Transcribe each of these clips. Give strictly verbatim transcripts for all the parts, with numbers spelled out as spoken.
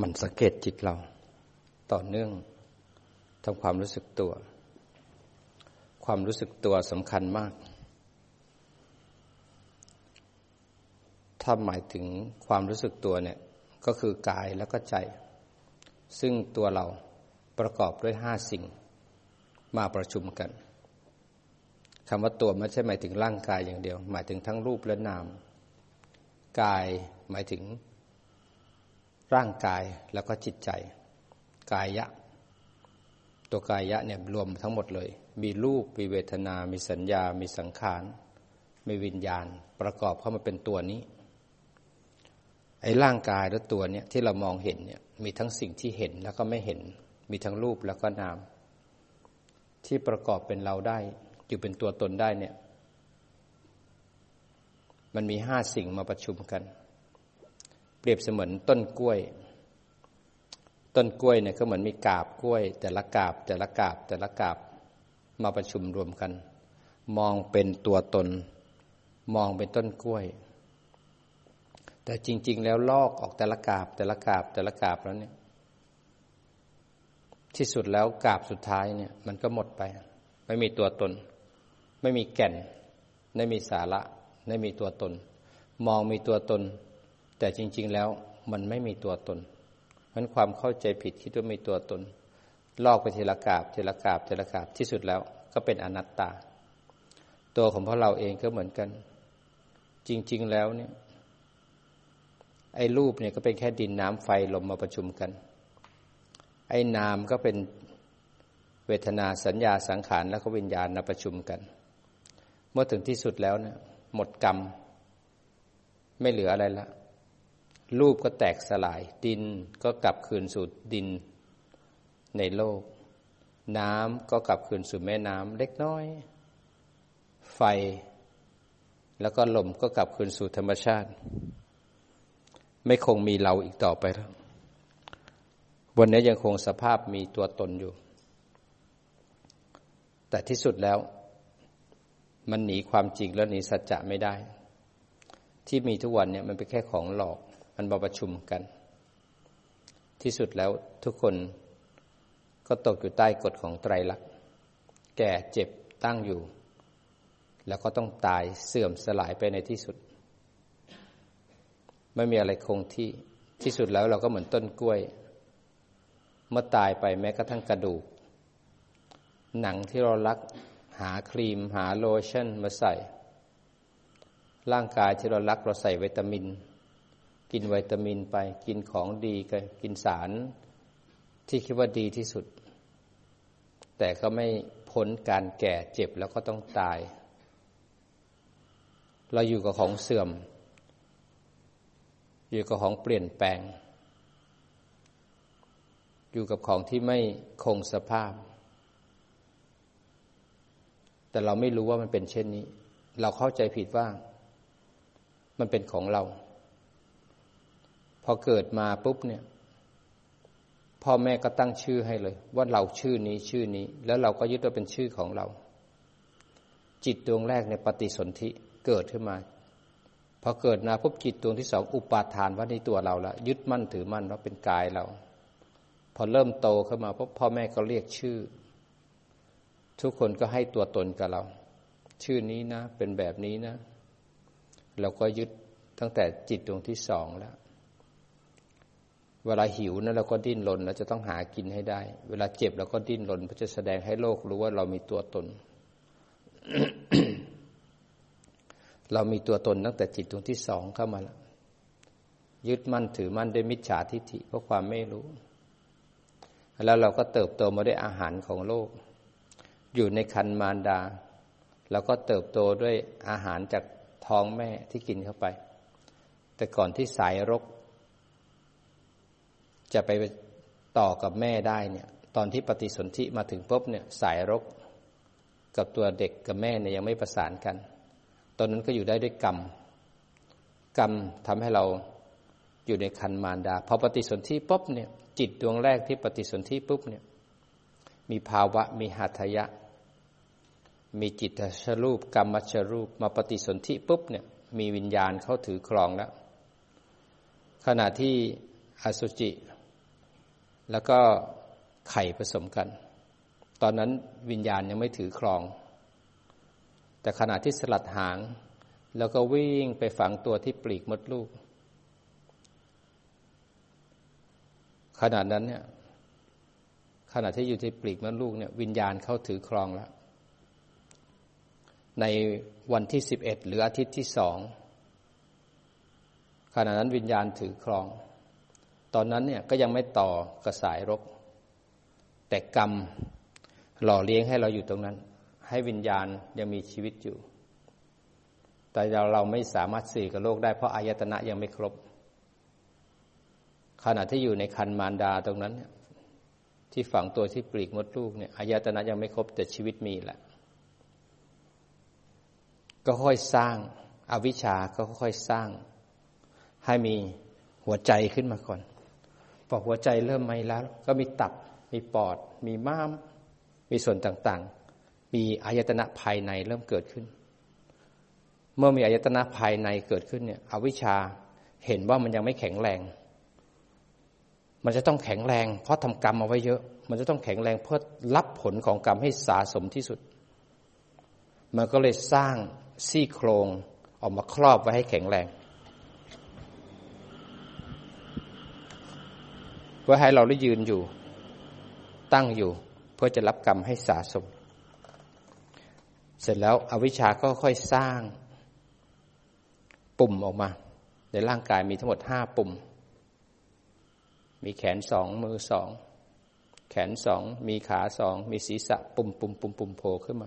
มันสังเกตจิตเราต่อเนื่องทำความรู้สึกตัวความรู้สึกตัวสำคัญมากถ้าหมายถึงความรู้สึกตัวเนี่ยก็คือกายแล้วก็ใจซึ่งตัวเราประกอบด้วยห้าสิ่งมาประชุมกันคำว่าตัวไม่ใช่หมายถึงร่างกายอย่างเดียวหมายถึงทั้งรูปและนามกายหมายถึงร่างกายแล้วก็จิตใจกายะตัวกายะเนี่ยรวมทั้งหมดเลยมีรูปมีเวทนามีสัญญามีสังขารมีวิญญาณประกอบเข้ามาเป็นตัวนี้ไอ้ร่างกายและตัวเนี่ยที่เรามองเห็นเนี่ยมีทั้งสิ่งที่เห็นแล้วก็ไม่เห็นมีทั้งรูปแล้วก็นามที่ประกอบเป็นเราได้อยู่เป็นตัวตนได้เนี่ยมันมีห้าสิ่งมาประชุมกันเปรียบเสมือนต้นกล้วยต้นกล้วยเนี่ยก็เหมือนมีกาบกล้วยแต่ละกาบแต่ละกาบแต่ละกาบมาประชุมรวมกันมองเป็นตัวตนมองเป็นต้นกล้วยแต่จริงๆแล้วลอกออกแต่ละกาบแต่ละกาบแต่ละกาบแล้วเนี่ยที่สุดแล้วกาบสุดท้ายเนี่ยมันก็หมดไปไม่มีตัวตนไม่มีแก่นไม่มีสาระไม่มีตัวตนมองมีตัวตนแต่จริงๆแล้วมันไม่มีตัวตนเพราะฉะนั้นความเข้าใจผิดคิดว่ามีตัวตนลอกไปทีละกาบทีละกาบทีละกาบที่สุดแล้วก็เป็นอนัตตาตัวของพวกเราเองก็เหมือนกันจริงๆแล้วเนี่ยไอ้รูปเนี่ยก็เป็นแค่ดินน้ำไฟลมมาประชุมกันไอ้นามก็เป็นเวทนาสัญญาสังขารแล้วก็วิญญาณมาประชุมกันเมื่อถึงที่สุดแล้วเนี่ยหมดกรรมไม่เหลืออะไรละรูปก็แตกสลายดินก็กลับคืนสู่ดินในโลกน้ำก็กลับคืนสู่แม่น้ำเล็กน้อยไฟแล้วก็ลมก็กลับคืนสู่ธรรมชาติไม่คงมีเราอีกต่อไปแล้ววันนี้ยังคงสภาพมีตัวตนอยู่แต่ที่สุดแล้วมันหนีความจริงแล้วหนีสัจจะไม่ได้ที่มีทุกวันเนี่ยมันเป็นแค่ของหลอกมันมาประชุมกันที่สุดแล้วทุกคนก็ตกอยู่ใต้กฎของไตรลักษณ์แก่เจ็บตั้งอยู่แล้วก็ต้องตายเสื่อมสลายไปในที่สุดไม่มีอะไรคงที่ที่สุดแล้วเราก็เหมือนต้นกล้วยเมื่อตายไปแม้กระทั่งกระดูกหนังที่เรารักหาครีมหาโลชั่นมาใส่ร่างกายที่เรารักเราใส่วิตามินกินวิตามินไปกินของดีกันกินสารที่คิดว่าดีที่สุดแต่ก็ไม่พ้นการแก่เจ็บแล้วก็ต้องตายเราอยู่กับของเสื่อมอยู่กับของเปลี่ยนแปลงอยู่กับของที่ไม่คงสภาพแต่เราไม่รู้ว่ามันเป็นเช่นนี้เราเข้าใจผิดว่ามันเป็นของเราพอเกิดมาปุ๊บเนี่ยพ่อแม่ก็ตั้งชื่อให้เลยว่าเราชื่อนี้ชื่อนี้แล้วเราก็ยึดว่าเป็นชื่อของเราจิตดวงแรกในปฏิสนธิเกิดขึ้นมาพอเกิดมาปุ๊บจิตดวงที่สองอุปาทานว่าในตัวเราละยึดมั่นถือมั่นว่าเป็นกายเราพอเริ่มโตขึ้นมาปุ๊บพ่อแม่ก็เรียกชื่อทุกคนก็ให้ตัวตนกับเราชื่อนี้นะเป็นแบบนี้นะเราก็ยึดตั้งแต่จิตดวงที่สองแล้วเวลาหิวนะเราก็ดิ้นรนเราจะต้องหากินให้ได้เวลาเจ็บเราก็ดิ้นรนเพื่อจะแสดงให้โลกรู้ว่าเรามีตัวตน เรามีตัวตนตั้งแต่จิตดวงที่สองเข้ามาแล้วยึดมั่นถือมั่นด้วยมิจฉาทิฏฐิเพราะความไม่รู้แล้วเราก็เติบโตมาด้วยอาหารของโลกอยู่ในครรภ์มารดาเราก็เติบโตด้วยอาหารจากท้องแม่ที่กินเข้าไปแต่ก่อนที่สายรกจะไปต่อกับแม่ได้เนี่ยตอนที่ปฏิสนธิมาถึงปุ๊บเนี่ยสายรกกับตัวเด็กกับแม่เนี่ยยังไม่ประสานกันตอนนั้นก็อยู่ได้ด้วยกรรมกรรมทำให้เราอยู่ในครรภ์มารดาพอปฏิสนธิปุ๊บเนี่ยจิตดวงแรกที่ปฏิสนธิปุ๊บเนี่ยมีภาวะมีหัตถยะมีจิตตชรูปกรรมชรูปมาปฏิสนธิปุ๊บเนี่ยมี มีวิญญาณเข้าถือครองแล้วขณะที่อสุจิแล้วก็ไข่ผสมกันตอนนั้นวิญญาณยังไม่ถือครองแต่ขณะที่สลัดหางแล้วก็วิ่งไปฝังตัวที่ปลีกมดลูกขณะนั้นเนี่ยขณะที่อยู่ที่ปลีกมดลูกเนี่ยวิญญาณเข้าถือครองแล้วในวันที่สิบเอ็ดหรืออาทิตย์ที่สองขณะนั้นวิญญาณถือครองตอนนั้นเนี่ยก็ยังไม่ต่อกระสายรกแต่กรรมหล่อเลี้ยงให้เราอยู่ตรงนั้นให้วิญญาณยังมีชีวิตอยู่แต่เราเราไม่สามารถสื่อกับโลกได้เพราะอายตนะยังไม่ครบขณะที่อยู่ในครรภ์มารดาตรงนั้นที่ฝังตัวที่ปลีกมดลูกเนี่ยอายตนะยังไม่ครบแต่ชีวิตมีแหละก็ค่อยสร้างอวิชชาก็ค่อยสร้างให้มีหัวใจขึ้นมาก่อนพอหัวใจเริ่มไม่แล้วก็มีตับมีปอดมีม้ามมีส่วนต่างๆมีอายตนะภายในเริ่มเกิดขึ้นเมื่อมีอายตนะภายในเกิดขึ้นเนี่ยอวิชชาเห็นว่ามันยังไม่แข็งแรงมันจะต้องแข็งแรงเพราะทำกรรมเอาไว้เยอะมันจะต้องแข็งแรงเพื่อรับผลของกรรมให้สะสมที่สุดมันก็เลยสร้างซี่โครงออกมาครอบไว้ให้แข็งแรงเพื่อให้เราได้ยืนอยู่ตั้งอยู่เพื่อจะรับกรรมให้สะสมเสร็จแล้วอวิชชาก็ค่อยสร้างปุ่มออกมาในร่างกายมีทั้งหมดห้าปุ่มมีแขนสองมือสองแขนสองมีขาสองมีศีรษะปุ่มปุ่มปุ่มปุ่มโผล่ขึ้นมา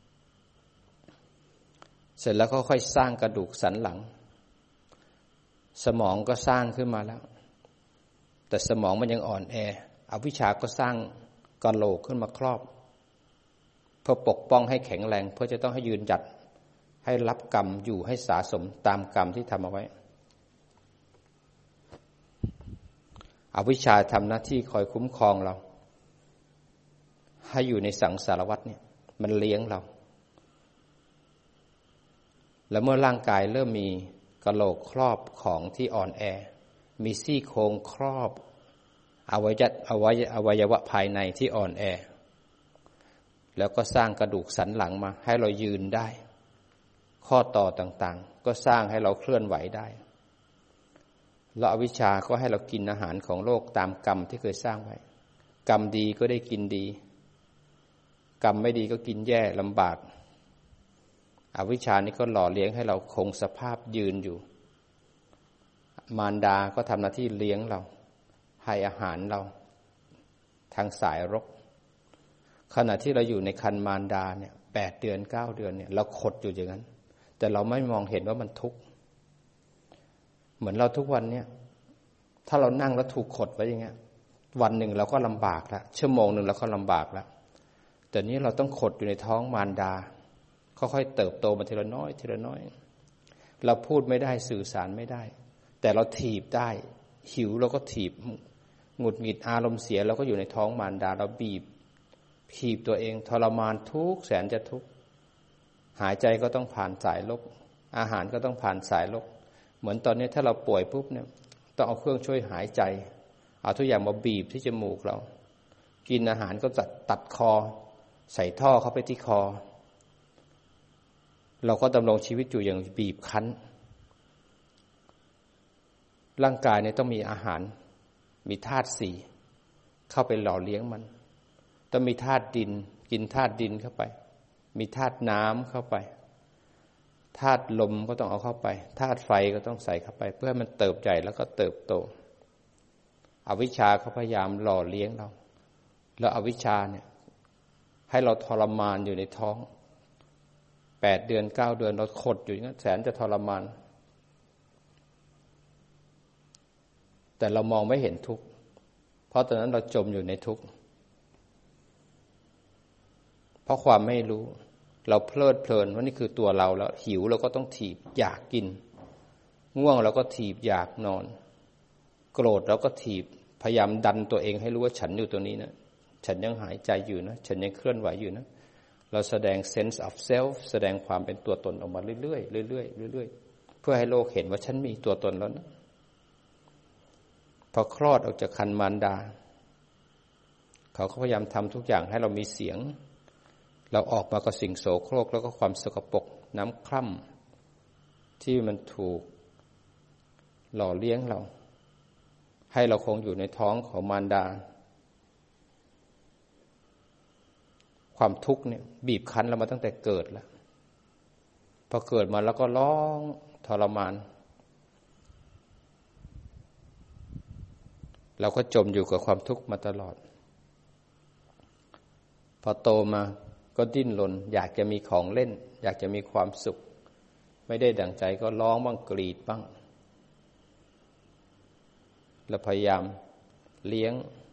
เสร็จแล้วก็ค่อยสร้างกระดูกสันหลังสมองก็สร้างขึ้นมาแล้วแต่สมองมันยังอ่อนแออวิชชาก็สร้างกะโหลกขึ้นมาครอบเพื่อปกป้องให้แข็งแรงเพื่อจะต้องให้ยืนหยัดให้รับกรรมอยู่ให้สะสมตามกรรมที่ทำเอาไว้อวิชชาทำหน้าที่คอยคุ้มครองเราให้อยู่ในสังสารวัฏเนี่ยมันเลี้ยงเราแล้วเมื่อร่างกายเริ่มมีกะโหลกครอบของที่อ่อนแอมีซี่โครงครอบอวัยวะอวัยอวัยวะภายในที่อ่อนแอแล้วก็สร้างกระดูกสันหลังมาให้เรายืนได้ข้อต่อต่างๆก็สร้างให้เราเคลื่อนไหวได้แล้วอวิชชาก็ให้เรากินอาหารของโลกตามกรรมที่เคยสร้างไว้กรรมดีก็ได้กินดีกรรมไม่ดีก็กินแย่ลำบากอวิชชานี่ก็หล่อเลี้ยงให้เราคงสภาพยืนอยู่มารดาก็ทำหน้าที่เลี้ยงเราให้อาหารเราทางสายรกขณะที่เราอยู่ในครรภ์มารดาเนี่ยแปดเดือนเก้าเดือนเนี่ยเราขดอยู่อย่างนั้นแต่เราไม่มองเห็นว่ามันทุกข์เหมือนเราทุกวันเนี่ยถ้าเรานั่งแล้วถูกขดไว้อย่างเงี้ยวันหนึ่งเราก็ลำบากแล้วชั่วโมงหนึ่งเราก็ลำบากแล้วแต่นี้เราต้องขดอยู่ในท้องมารดาค่อยๆเติบโตมาทีละน้อยทีละน้อยเราพูดไม่ได้สื่อสารไม่ได้แต่เราถีบได้หิวเราก็ถีบหงุดหงิดอารมณ์เสียเราก็อยู่ในท้องมารดาเราบีบถีบตัวเองทรมานทุกแสนจะทุกข์หายใจก็ต้องผ่านสายรกอาหารก็ต้องผ่านสายรกเหมือนตอนนี้ถ้าเราป่วยปุ๊บเนี่ยต้องเอาเครื่องช่วยหายใจเอาทุกอย่างมาบีบที่จมูกเรากินอาหารก็ตัดตัดคอใส่ท่อเข้าไปที่คอเราก็ดำรงชีวิตอยู่อย่างบีบคั้นร่างกายเนี่ยต้องมีอาหารมีธาตุสี่เข้าไปหล่อเลี้ยงมันต้องมีธาตุดินกินธาตุดินเข้าไปมีธาตุน้ำเข้าไปธาตุลมก็ต้องเอาเข้าไปธาตุไฟก็ต้องใส่เข้าไปเพื่อให้มันเติบใหญ่แล้วก็เติบโตอวิชชาเขาพยายามหล่อเลี้ยงเราแล้วอวิชชาเนี่ยให้เราทรมานอยู่ในท้องแปดเดือนเก้าเดือนเราขดอยู่อย่างนั้นแสนจะทรมานแต่เรามองไม่เห็นทุกข์เพราะตอนนั้นเราจมอยู่ในทุกข์เพราะความไม่รู้เราเพลิดเพลินว่านี่คือตัวเราแล้วหิวเราก็ต้องถีบอยากกินง่วงเราก็ถีบอยากนอนโกรธเราก็ถีบพยายามดันตัวเองให้รู้ว่าฉันอยู่ตัวนี้นะฉันยังหายใจอยู่นะฉันยังเคลื่อนไหวอยู่นะเราแสดง sense of self แสดงความเป็นตัวตนออกมาเรื่อยๆเรื่อยๆเรื่อยๆเพื่อให้โลกเห็นว่าฉันมีตัวตนแล้วนะพอคลอดออกจากครรภ์มารดาเขาก็พยายามทำทุกอย่างให้เรามีเสียงเราออกมากับสิ่งโสโครกแล้วก็ความสกปรกน้ำคร่ำที่มันถูกหล่อเลี้ยงเราให้เราคงอยู่ในท้องของมารดาความทุกข์เนี่ยบีบคั้นเรามาตั้งแต่เกิดแล้วพอเกิดมาแล้วก็ร้องทรมานเราก็จมอยู่กับความทุกข์มาตลอดพอโตมาก็ดิ้นรนอยากจะมีของเล่นอยากจะมีความสุขไม่ได้ดั่งใจก็ร้องบ้างกรีดบ้างเราพยายามเลี้ยง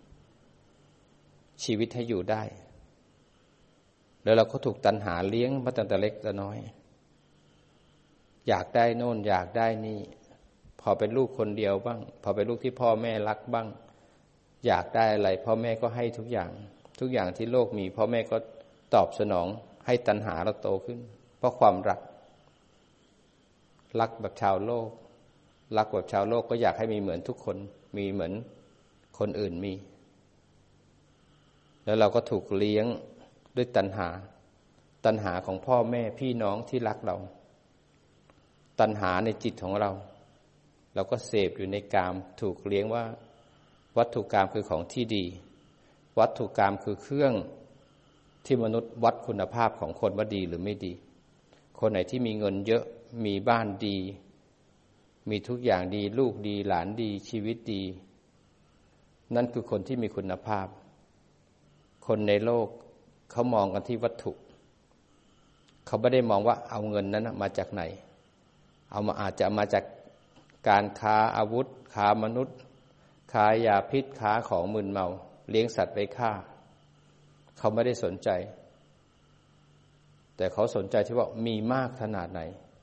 ชีวิตให้อยู่ได้แล้วเราก็ถูกตัณหาเลี้ยงมาตั้งแต่เล็กแต่น้อยอยากได้โน่นอยากได้นี่พอเป็นลูกคนเดียวบ้างพอเป็นลูกที่พ่อแม่รักบ้างอยากได้อะไรพ่อแม่ก็ให้ทุกอย่างทุกอย่างที่โลกมีพ่อแม่ก็ตอบสนองให้ตัณหาเราโตขึ้นเพราะความรักรักแบบชาวโลกรักแบบชาวโลกก็อยากให้มีเหมือนทุกคนมีเหมือนคนอื่นมีแล้วเราก็ถูกเลี้ยงด้วยตัณหาตัณหาของพ่อแม่พี่น้องที่รักเราตัณหาในจิตของเราเราก็เสพอยู่ในกามถูกเลี้ยงว่าวัตถุกามคือของที่ดีวัตถุกามคือเครื่องที่มนุษย์วัดคุณภาพของคนว่าดีหรือไม่ดีคนไหนที่มีเงินเยอะมีบ้านดีมีทุกอย่างดีลูกดีหลานดีชีวิตดีนั่นคือคนที่มีคุณภาพคนในโลกเขามองกันที่วัตถุเขาไม่ได้มองว่าเอาเงินนั้นมาจากไหนเอามาอาจจะมาจากการค้าอาวุธค้ามนุษย์ค้ายาพิษค้าของมึนเมาเลี้ยงสัตว์ไปฆ่าเขาไม่ได้สนใจแต่เขาสนใจที่ว่ามีมากขนาดไหน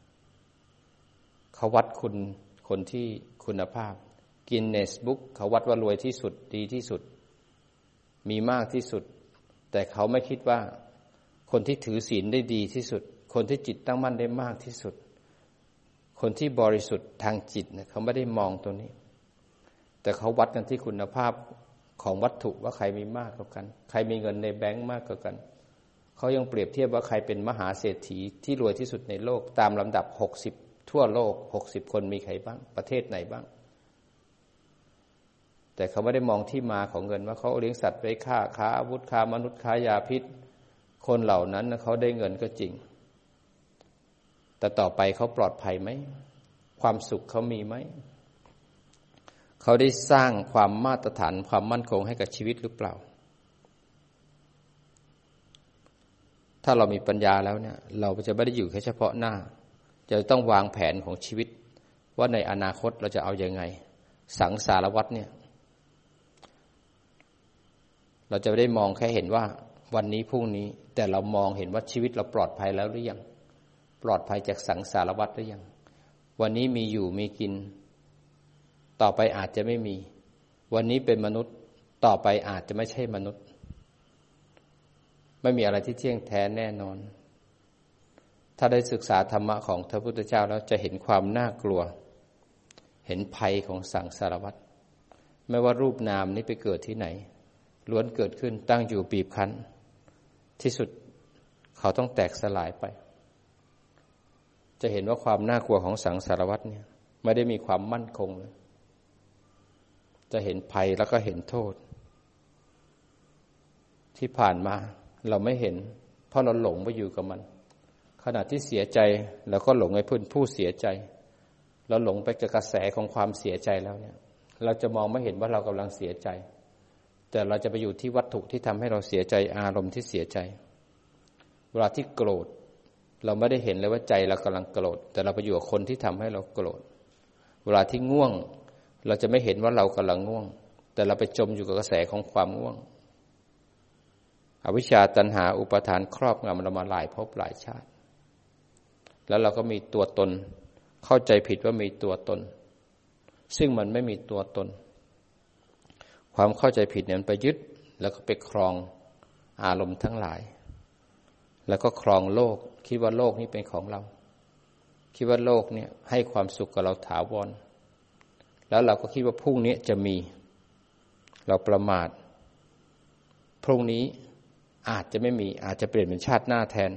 เขาวัดคุณคนที่คุณภาพกินเนสบุ๊กเขาวัดว่ารวยที่สุดดีที่สุดมีมากที่สุดแต่เขาไม่คิดว่าคนที่ถือศีลได้ดีที่สุดคนที่จิตตั้งมั่นได้มากที่สุดคนที่บริสุทธิ์ทางจิตเนี่ยเขาไม่ได้มองตัวนี้แต่เขาวัดกันที่คุณภาพของวัตถุว่าใครมีมากกว่ากันใครมีเงินในแบงก์มากกว่ากันเขายังเปรียบเทียบว่าใครเป็นมหาเศรษฐีที่รวยที่สุดในโลกตามลำดับหกสิบทั่วโลกหกสิบคนมีใครบ้างประเทศไหนบ้างแต่เขาไม่ได้มองที่มาของเงินว่าเขาเลี้ยงสัตว์ไปฆ่าค้าอาวุธค้ามนุษย์ค้ายาพิษคนเหล่านั้นเขาได้เงินก็จริงแต่ต่อไปเขาปลอดภัยไหมความสุขเขามีไหมเขาได้สร้างความมาตรฐานความมั่นคงให้กับชีวิตหรือเปล่าถ้าเรามีปัญญาแล้วเนี่ยเราจะไม่ได้อยู่แค่เฉพาะหน้าจะต้องวางแผนของชีวิตว่าในอนาคตเราจะเอายังไงสังสารวัฏเนี่ยเราจะไม่ได้มองแค่เห็นว่าวันนี้พรุ่งนี้แต่เรามองเห็นว่าชีวิตเราปลอดภัยแล้วหรือยังปลอดภัยจากสังสารวัฏหรือยังวันนี้มีอยู่มีกินต่อไปอาจจะไม่มีวันนี้เป็นมนุษย์ต่อไปอาจจะไม่ใช่มนุษย์ไม่มีอะไรที่เที่ยงแท้แน่นอนถ้าได้ศึกษาธรรมะของพระพุทธเจ้าแล้วจะเห็นความน่ากลัวเห็นภัยของสังสารวัฏไม่ว่ารูปนามนี้ไปเกิดที่ไหนล้วนเกิดขึ้นตั้งอยู่บีบคั้นที่สุดเขาต้องแตกสลายไปจะเห็นว่าความน่ากลัวของสังสารวัฏเนี่ยไม่ได้มีความมั่นคงเลยจะเห็นภัยแล้วก็เห็นโทษที่ผ่านมาเราไม่เห็นเพราะเราหลงไปอยู่กับมันขณะที่เสียใจเราก็หลงไปพึ่งผู้เสียใจเราหลงไปกับกระแสของความเสียใจแล้วเนี่ยเราจะมองไม่เห็นว่าเรากำลังเสียใจแต่เราจะไปอยู่ที่วัตถุที่ทำให้เราเสียใจอารมณ์ที่เสียใจเวลาที่โกรธเราไม่ได้เห็นเลยว่าใจเรากำลังโกรธแต่เราไปอยู่กับคนที่ทำให้เราโกรธเวลาที่ง่วงเราจะไม่เห็นว่าเรากำลังง่วงแต่เราไปจมอยู่กับกระแสของความง่วงอวิชชาตัณหาอุปาทานครอบงำเรามาหลายภพหลายชาติแล้วเราก็มีตัวตนเข้าใจผิดว่ามีตัวตนซึ่งมันไม่มีตัวตนความเข้าใจผิดเนี่ยมันไปยึดแล้วก็ไปครองอารมณ์ทั้งหลายแล้วก็ครองโลกคิดว่าโลกนี้เป็นของเราคิดว่าโลกเนี่ยให้ความสุขกับเราถาวรแล้วเราก็คิดว่าพรุ่งนี้จะมีเราประมาทพรุ่งนี้อาจจะไม่มีอาจจะเปลี่ยนเป็นชาติหน้าแทน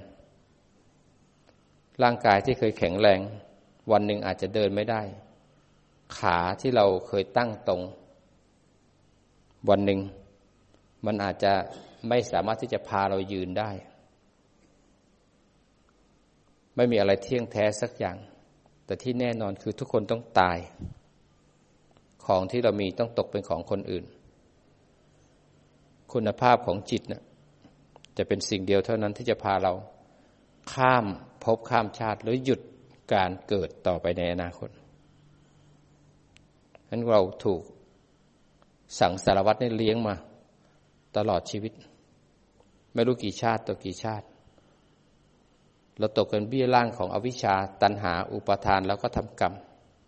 ร่างกายที่เคยแข็งแรงวันหนึ่งอาจจะเดินไม่ได้ขาที่เราเคยตั้งตรงวันหนึ่งมันอาจจะไม่สามารถที่จะพาเรายืนได้ไม่มีอะไรเที่ยงแท้สักอย่างแต่ที่แน่นอนคือทุกคนต้องตายของที่เรามีต้องตกเป็นของคนอื่นคุณภาพของจิตน่ะจะเป็นสิ่งเดียวเท่านั้นที่จะพาเราข้ามภพข้ามชาติหรือหยุดการเกิดต่อไปในอนาคตฉะนั้นเราถูกสังสารวัฏนี่เลี้ยงมาตลอดชีวิตไม่รู้กี่ชาติต่อกี่ชาติเราตกเป็นเบี้ยล่างของอวิชชาตัณหาอุปาทานแล้วก็ทำกรรม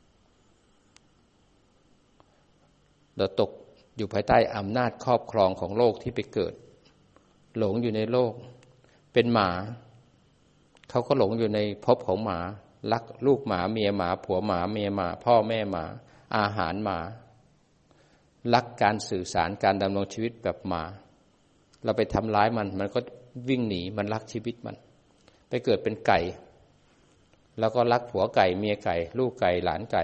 เราตกอยู่ภายใต้อำนาจครอบครองของโลกที่ไปเกิดหลงอยู่ในโลกเป็นหมาเขาก็หลงอยู่ในภพของหมารักลูกหมาเมียหมาผัวหมาเมียหมาพ่อแม่หมาอาหารหมารักการสื่อสารการดำรงชีวิตแบบหมาเราไปทำร้ายมันมันก็วิ่งหนีมันรักชีวิตมันไปเกิดเป็นไก่แล้วก็รักผัวไก่เมียไก่ลูกไก่หลานไก่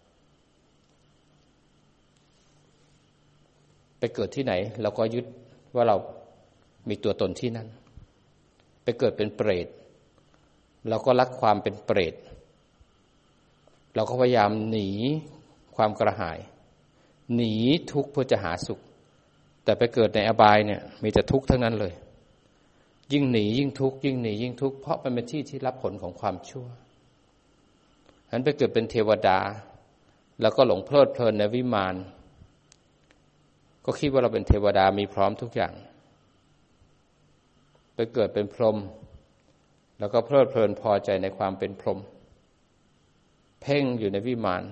ไปเกิดที่ไหนเราก็ยึดว่าเรามีตัวตนที่นั่นไปเกิดเป็นเปรตเราก็รักความเป็นเปรตเราก็พยายามหนีความกระหายหนีทุกข์เพื่อจะหาสุขแต่ไปเกิดในอบายเนี่ยมีแต่ทุกข์ทั้งนั้นเลยยิ่งหนียิ่งทุกข์ยิ่งหนียิ่งทุกข์เพราะมันเป็นที่ที่รับผลของความชั่วฉะนั้นไปเกิดเป็นเทวดาแล้วก็หลงเพลิดเพลินในวิมานก็คิดว่าเราเป็นเทวดามีพร้อมทุกอย่างไปเกิดเป็นพรหมแล้วก็เพลิดเพลินพอใจในความเป็นพรหมเพ่งอยู่ในวิมาน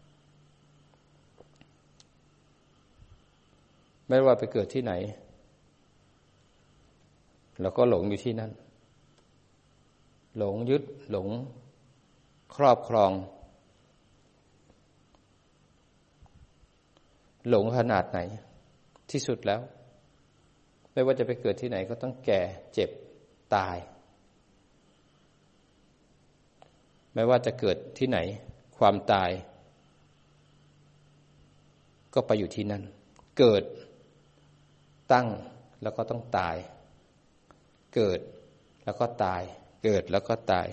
ไม่ว่าไปเกิดที่ไหนเราก็หลงอยู่ที่นั่นหลงยึดหลงครอบครองหลงขนาดไหนที่สุดแล้วไม่ว่าจะไปเกิดที่ไหนก็ต้องแก่เจ็บตายไม่ว่าจะเกิดที่ไหนความตายก็ไปอยู่ที่นั่นเกิดตั้งแล้วก็ต้องตายเกิดแล้วก็ตายเกิดแล้วก็ตาย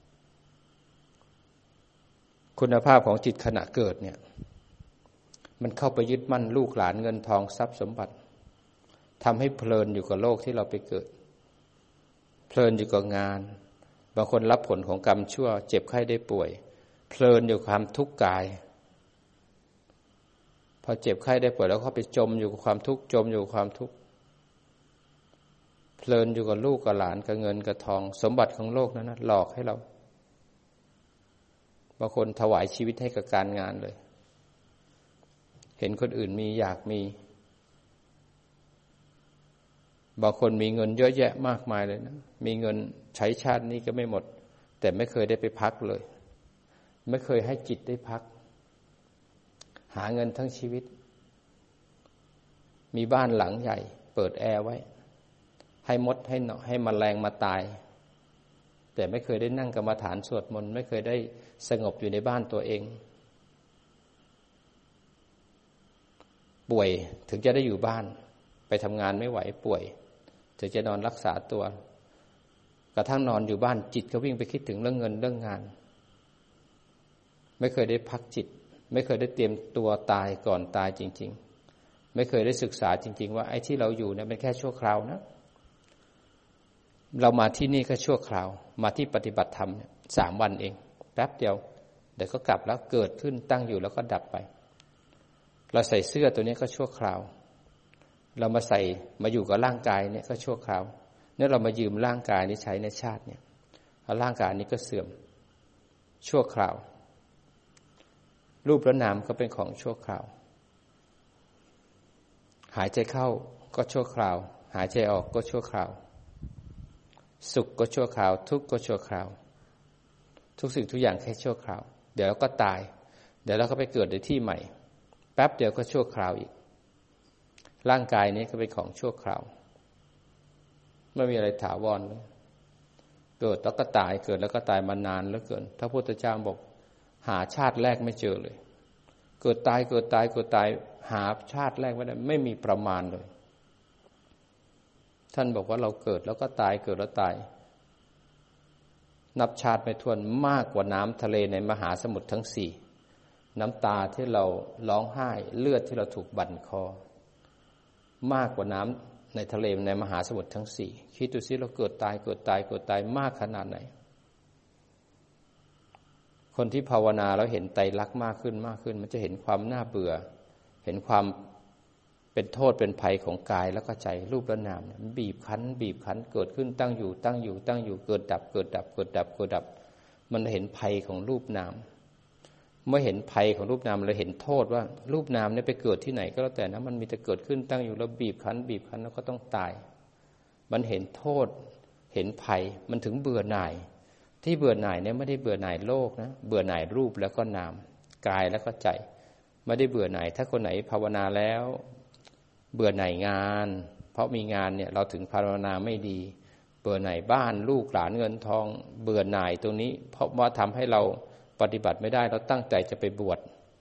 คุณภาพของจิตขณะเกิดเนี่ยมันเข้าไปยึดมั่นลูกหลานเงินทองทรัพย์สมบัติทำให้เพลินอยู่กับโลกที่เราไปเกิดเพลินอยู่กับงานบางคนรับผลของกรรมชั่วเจ็บไข้ได้ป่วยเพลินอยู่กับความทุกข์กายพอเจ็บไข้ได้ป่วยแล้วเขาไปจมอยู่กับความทุกข์จมอยู่กับความทุกข์เพลินอยู่กับลูกกับหลานกับเงินกับทองสมบัติของโลกนั้นนะหลอกให้เราบางคนถวายชีวิตให้กับการงานเลยเห็นคนอื่นมีอยากมีบางคนมีเงินเยอะแยะมากมายเลยนะมีเงินใช้ชาตินี้ก็ไม่หมดแต่ไม่เคยได้ไปพักเลยไม่เคยให้จิตได้พักหาเงินทั้งชีวิตมีบ้านหลังใหญ่เปิดแอร์ไว้ให้มดให้หนอนให้แมลงมาตายแต่ไม่เคยได้นั่งกรรมฐานสวดมนต์ไม่เคยได้สงบอยู่ในบ้านตัวเองป่วยถึงจะได้อยู่บ้านไปทำงานไม่ไหวป่วยถึงจะนอนรักษาตัวกระทั่งนอนอยู่บ้านจิตก็วิ่งไปคิดถึงเรื่องเงินเรื่องงานไม่เคยได้พักจิตไม่เคยได้เตรียมตัวตายก่อนตายจริงๆไม่เคยได้ศึกษาจริงๆว่าไอ้ที่เราอยู่เนี่ยเป็นแค่ชั่วคราวนะเรามาที่นี่ก็ชั่วคราวมาที่ปฏิบัติธรรมเนี่ยสามวันเองแป๊บเดียวเดี๋ยวก็กลับแล้วเกิดขึ้นตั้งอยู่แล้วก็ดับไปเราใส่เสื้อตัวนี้ก็ชั่วคราวเรามาใส่มาอยู่กับร่างกายเนี่ยก็ชั่วคราวเนี่ยเรามายืมร่างกายนี้ใช้ในชาติเนี่ยร่างกายนี้ก็เสื่อมชั่วคราวรูปและนามก็เป็นของชั่วคราวหายใจเข้าก็ชั่วคราวหายใจออกก็ชั่วคราวสุขก็ชั่วคราวทุกข์ก็ชั่วคราวทุกสิ่งทุกอย่างแค่ชั่วคราวเดี๋ยวเราก็ตายเดี๋ยวเราก็ไปเกิดในที่ใหม่แป๊บเดียวก็ชั่วคราวอีกร่างกายนี้ก็เป็นของชั่วคราวไม่มีอะไรถาวรเลยเกิดแล้วก็ตายเกิดแล้วก็ตายมานานเหลือเกินพระพุทธเจ้าบอกหาชาติแรกไม่เจอเลยเกิดตายเกิดตายเกิดตายหาชาติแรกไม่ได้ไม่มีประมาณเลยท่านบอกว่าเราเกิดแล้วก็ตายเกิดแล้วตายนับชาติไม่ถ้วนมากกว่าน้ำทะเลในมหาสมุทรทั้งสี่น้ำตาที่เราร้องไห้เลือดที่เราถูกบั่นคอมากกว่าน้ำในทะเลในมหาสมุทรทั้งสี่คิดดูสิเราเกิดตายเกิดตายเกิดตายมากขนาดไหนคนที่ภาวนาแล้วเห็นไตรลักษณ์มากขึ้นมากขึ้นมันจะเห็นความน่าเบื่อเห็นความเป็นโทษเป็นภัยของกายแล้วก็ใจรูปและนามเนี่ยมันบีบคั้นบีบคั้นเกิดขึ้นตั้งอยู่ตั้งอยู่ตั้งอยู่เกิดดับเกิดดับเกิดดับเกิดดับมันเห็นภัยของรูปนามเมื่อเห็นภัยของรูปนามเราเห็นโทษว่ารูปนามเนี่ยไปเกิดที่ไหนก็แล้วแต่นะมันมีแต่เกิดขึ้นตั้งอยู่แล้วบีบคั้นบีบคั้นแล้วก็ต้องตายมันเห็นโทษเห็นภัยมันถึงเบื่อหน่ายที่เบื่อหน่ายเนี่ยไม่ได้เบื่อหน่ายโลกนะเบื่อหน่ายรูปแล้วก็นามกายแล้วก็ใจไม่ได้เบื่อหน่ายถ้าคนไหนภาวนาแล้วเบื่อหน่ายงานเพราะมีงานเนี่ยเราถึงภาวนาไม่ดีเบื่อหน่ายบ้านลูกหลานเงินทองเบื่อหน่ายตรงนี้เพราะว่าทำให้เราปฏิบัติไม่ได้เราตั้งใจจะไปบวช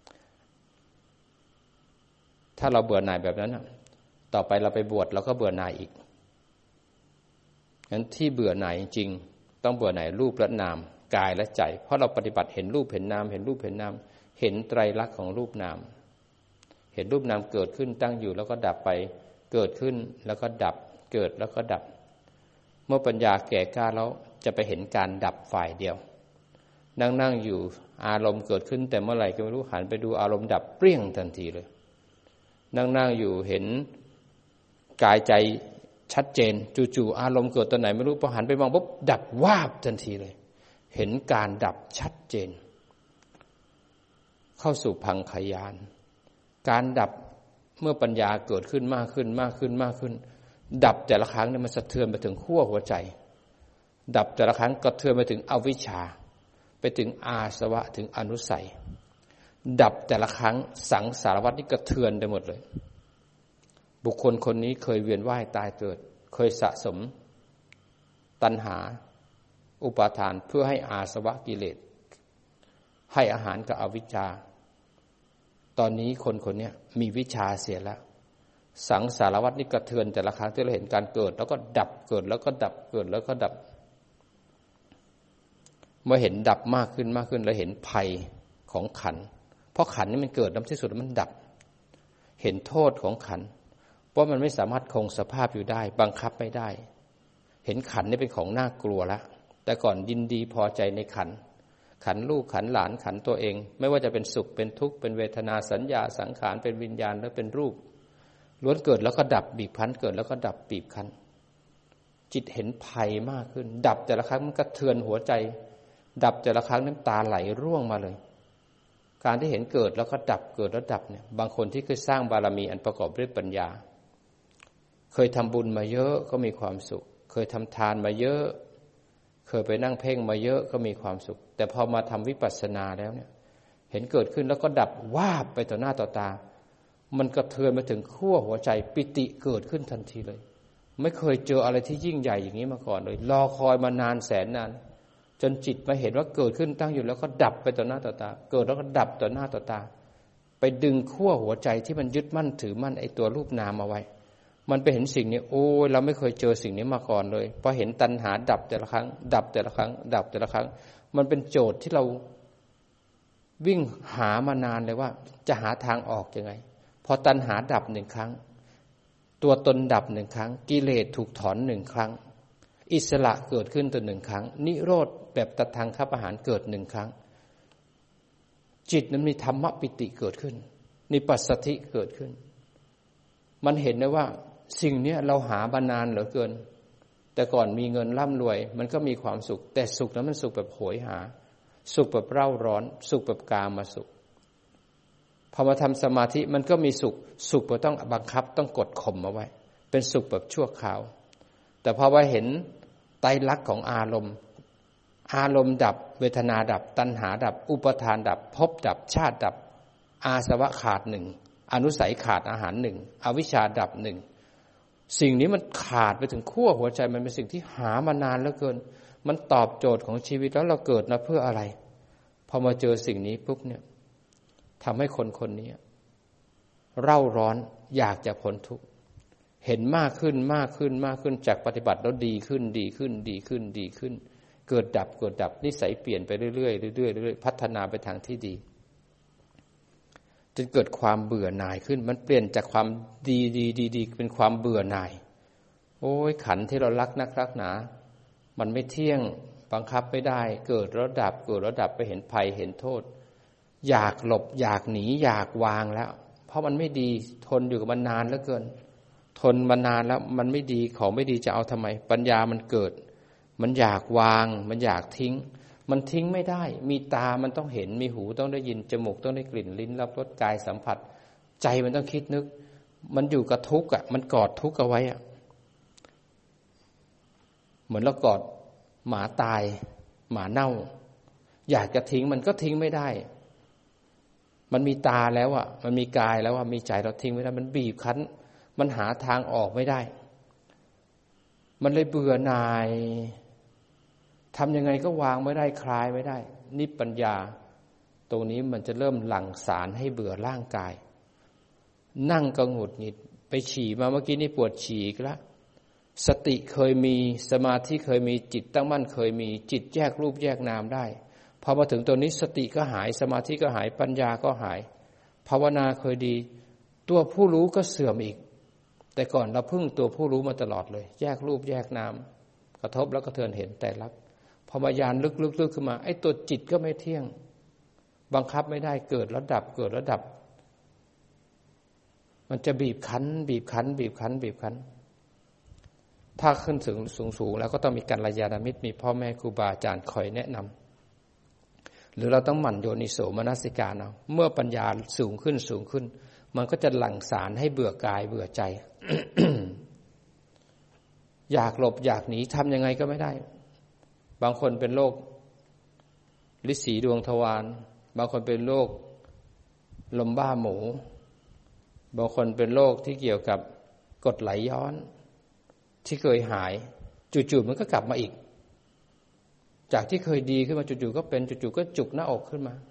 ถ้าเราเบื่อหน่ายแบบนั้นต่อไปเราไปบวชเราก็เบื่อหน่ายอีกงั้นที่เบื่อหน่ายจริงต้องเบื่อหน่ายรูปและนามกายและใจเพราะเราปฏิบัติเห็นรูปเห็นนามเห็นรูปเห็นนามเห็นไตรลักษณ์ของรูปนามเห็นรูปนามเกิดขึ้นตั้งอยู่แล้วก็ดับไปเกิดขึ้นแล้วก็ดับเกิดแล้วก็ดับเมื่อปัญญาแก่กล้าแล้วจะไปเห็นการดับฝ่ายเดียวนั่งนั่งอยู่อารมณ์เกิดขึ้นแต่เมื่อไหร่ก็ไม่รู้หันไปดูอารมณ์ดับเปรี้ยงทันทีเลยนั่งนั่งอยู่เห็นกายใจชัดเจนจู่ๆอารมณ์เกิดตอนไหนไม่รู้พอหันไปมองปุ๊บดับวาบทันทีเลยเห็นการดับชัดเจนเข้าสู่พังคยานการดับเมื่อปัญญาเกิดขึ้นมากขึ้นมากขึ้นมากขึ้นดับแต่ละครั้งเนี่ยมันสะเทือนไปถึงขั้วหัวใจดับแต่ละครั้งกระเทือนไปถึงอวิชชาไปถึงอาสวะถึงอนุสัยดับแต่ละครั้งสังสารวัฏนี่กระเทือนไปหมดเลยบุคคลคนนี้เคยเวียนว่ายตายเกิดเคยสะสมตัณหาอุปาทานเพื่อให้อาสวะกิเลสให้อาหารกับอวิชชาตอนนี้คนคนนี้มีวิชาเสียแล้วสังสารวัฏนี่กระเทือนแต่ละครั้งที่เราเห็นการเกิดแล้วก็ดับเกิดแล้วก็ดับเกิดแล้วก็ดับเมื่อเห็นดับมากขึ้นมากขึ้นเราเห็นภัยของขันธ์เพราะขันธ์นี่มันเกิดแล้วที่สุดมันดับเห็นโทษของขันธ์ว่ามันไม่สามารถคงสภาพอยู่ได้บังคับไม่ได้เห็นขันธ์นี่เป็นของน่ากลัวแล้วแต่ก่อนยินดีพอใจในขันธ์ขันธ์ลูกขันธ์หลานขันธ์ตัวเองไม่ว่าจะเป็นสุขเป็นทุกข์เป็นเวทนาสัญญาสังขารเป็นวิญญาณหรือเป็นรูปล้วนเกิดแล้วก็ดับบีบคั้นเกิดแล้วก็ดับบีบคั้นจิตเห็นภัยมากขึ้นดับแต่ละครั้งมันกระเทือนหัวใจดับแต่ละครั้งน้ำตาไหลร่วงมาเลยการที่เห็นเกิดแล้วก็ดับเกิดแล้วดับเนี่ยบางคนที่เคยสร้างบารมีอันประกอบด้วยปัญญาเคยทำบุญมาเยอะก็มีความสุขเคยทำทานมาเยอะเคยไปนั่งเพ่งมาเยอะก็มีความสุขแต่พอมาทำวิปัสสนาแล้วเนี่ยเห็นเกิดขึ้นแล้วก็ดับวาบไปต่อหน้าต่อตามันกระเทือนมาถึงขั้วหัวใจปิติเกิดขึ้นทันทีเลยไม่เคยเจออะไรที่ยิ่งใหญ่อย่างนี้มาก่อนเลยรอคอยมานานแสนนานจนจิตมาเห็นว่าเกิดขึ้นตั้งอยู่แล้วก็ดับไปต่อหน้าต่อตาเกิดแล้วก็ดับต่อหน้าต่อตาไปดึงขั้วหัวใจที่มันยึดมั่นถือมั่นไอ้ตัวรูปนามเอาไว้มันไปเห็นสิ่งนี้โอ้ยเราไม่เคยเจอสิ่งนี้มาก่อนเลยพอเห็นตัณหาดับแต่ละครั้งดับแต่ละครั้งดับแต่ละครั้งมันเป็นโจทย์ที่เราวิ่งหามานานเลยว่าจะหาทางออกยังไงพอตัณหาดับหนึ่งครั้งตัวตนดับหนึ่งครั้งกิเลสถูกถอนหนึ่งครั้งอิสระเกิดขึ้นตัวหนึ่งครั้งนิโรธแบบตัดทางคับอาหารเกิดหนึ่งครั้งจิตนั้นมีธรรมปิติเกิดขึ้นนิปัสสธิเกิดขึ้นมันเห็นได้ว่าสิ่งนี้เราหามานานเหลือเกินแต่ก่อนมีเงินร่ำรวยมันก็มีความสุขแต่สุขนั้นมันสุขแบบโหยหาสุขแบบเร่าร้อนสุขแบบกามสุขพอมาทำสมาธิมันก็มีสุขสุขแบบต้องบังคับต้องกดข่มเอาไว้เป็นสุขแบบชั่วคราวแต่พอว่าเห็นไตรลักษณ์ของอารมณ์อารมณ์ดับเวทนาดับตัณหาดับอุปาทานดับภพดับชาติดับอาสวะขาดหนึ่งอนุสัยขาดอาหารหนึ่งอวิชชาดับหนึ่งสิ่งนี้มันขาดไปถึงขั้วหัวใจมันเป็นสิ่งที่หามานานเหลือเกินมันตอบโจทย์ของชีวิตแล้วเราเกิดมาเพื่ออะไรพอมาเจอสิ่งนี้ปุ๊บเนี่ยทำให้คนคนนี้เร่าร้อนอยากจะพ้นทุกข์เห็นมากขึ้นมากขึ้นมากขึ้นจากปฏิบัติแล้วดีขึ้นดีขึ้นดีขึ้นดีขึ้นเกิดดับเกิดดับนิสัยเปลี่ยนไปเรื่อยๆเรื่อยๆเรื่อยๆพัฒนาไปทางที่ดีจนเกิดความเบื่อหน่ายขึ้นมันเปลี่ยนจากความดีดีดีดีเป็นความเบื่อหน่ายโอ้ยขันธ์ที่เรารักนักรักหนามันไม่เที่ยงบังคับไม่ได้เกิดแล้วดับเกิดแล้วดับไปเห็นภัยเห็นโทษอยากหลบอยากหนีอยากวางแล้วเพราะมันไม่ดีทนอยู่กับมันนานเหลือเกินทนมานานแล้วมันไม่ดีของไม่ดีจะเอาทำไมปัญญามันเกิดมันอยากวางมันอยากทิ้งมันทิ้งไม่ได้มีตามันต้องเห็นมีหูต้องได้ยินจมูกต้องได้กลิ่นลิ้นรับรสกายสัมผัสใจมันต้องคิดนึกมันอยู่กับทุกข์อ่ะมันกอดทุกข์เอาไว้อ่ะเหมือนเรากอดหมาตายหมาเน่าอยากจะทิ้งมันก็ทิ้งไม่ได้มันมีตาแล้วอ่ะมันมีกายแล้วอ่ะมีใจเราทิ้งไม่ได้มันบีบคั้นมันหาทางออกไม่ได้มันเลยเบื่อหน่ายทำยังไงก็วางไม่ได้คลายไม่ได้นี่ปัญญาตรงนี้มันจะเริ่มหลั่งสารให้เบื่อร่างกายนั่งก็หงุดหงิดไปฉี่มาเมื่อกี้นี่ปวดฉี่อีกแล้วสติเคยมีสมาธิเคยมีจิตตั้งมั่นเคยมีจิตแยกรูปแยกนามได้พอมาถึงตัวนี้สติก็หายสมาธิก็หายปัญญาก็หายภาวนาเคยดีตัวผู้รู้ก็เสื่อมอีกแต่ก่อนเราพึ่งตัวผู้รู้มาตลอดเลยแยกรูปแยกนามกระทบแล้วก็เทือนเห็นแต่ลักพอมายานลึกๆขึ้นมาไอ้ตัวจิตก็ไม่เที่ยงบังคับไม่ได้เกิดแล้วดับเกิดแล้วดับมันจะบีบคั้นบีบคั้นบีบคั้นบีบคั้นถ้าขึ้นถึงสูงๆแล้วก็ต้องมีกัลยาณมิตรมีพ่อแม่ครูบาอาจารย์คอยแนะนำหรือเราต้องหมั่นโยนิโสมนสิการเอาเมื่อปัญญาสูงขึ้นสูงขึ้นมันก็จะหลั่งสารให้เบื่อกายเบื่อใจ อยากหลบอยากหนีทำยังไงก็ไม่ได้บางคนเป็นโรคฤทธิ์สีดวงทวารบางคนเป็นโรคลมบ้าหมูบางคนเป็นโรคที่เกี่ยวกับกรดไหลย้อนที่เคยหายจู่ๆมันก็กลับมาอีกจากที่เคยดีขึ้นมาจู่ๆก็เป็นจู่ๆก็จุกหน้าอกขึ้นมา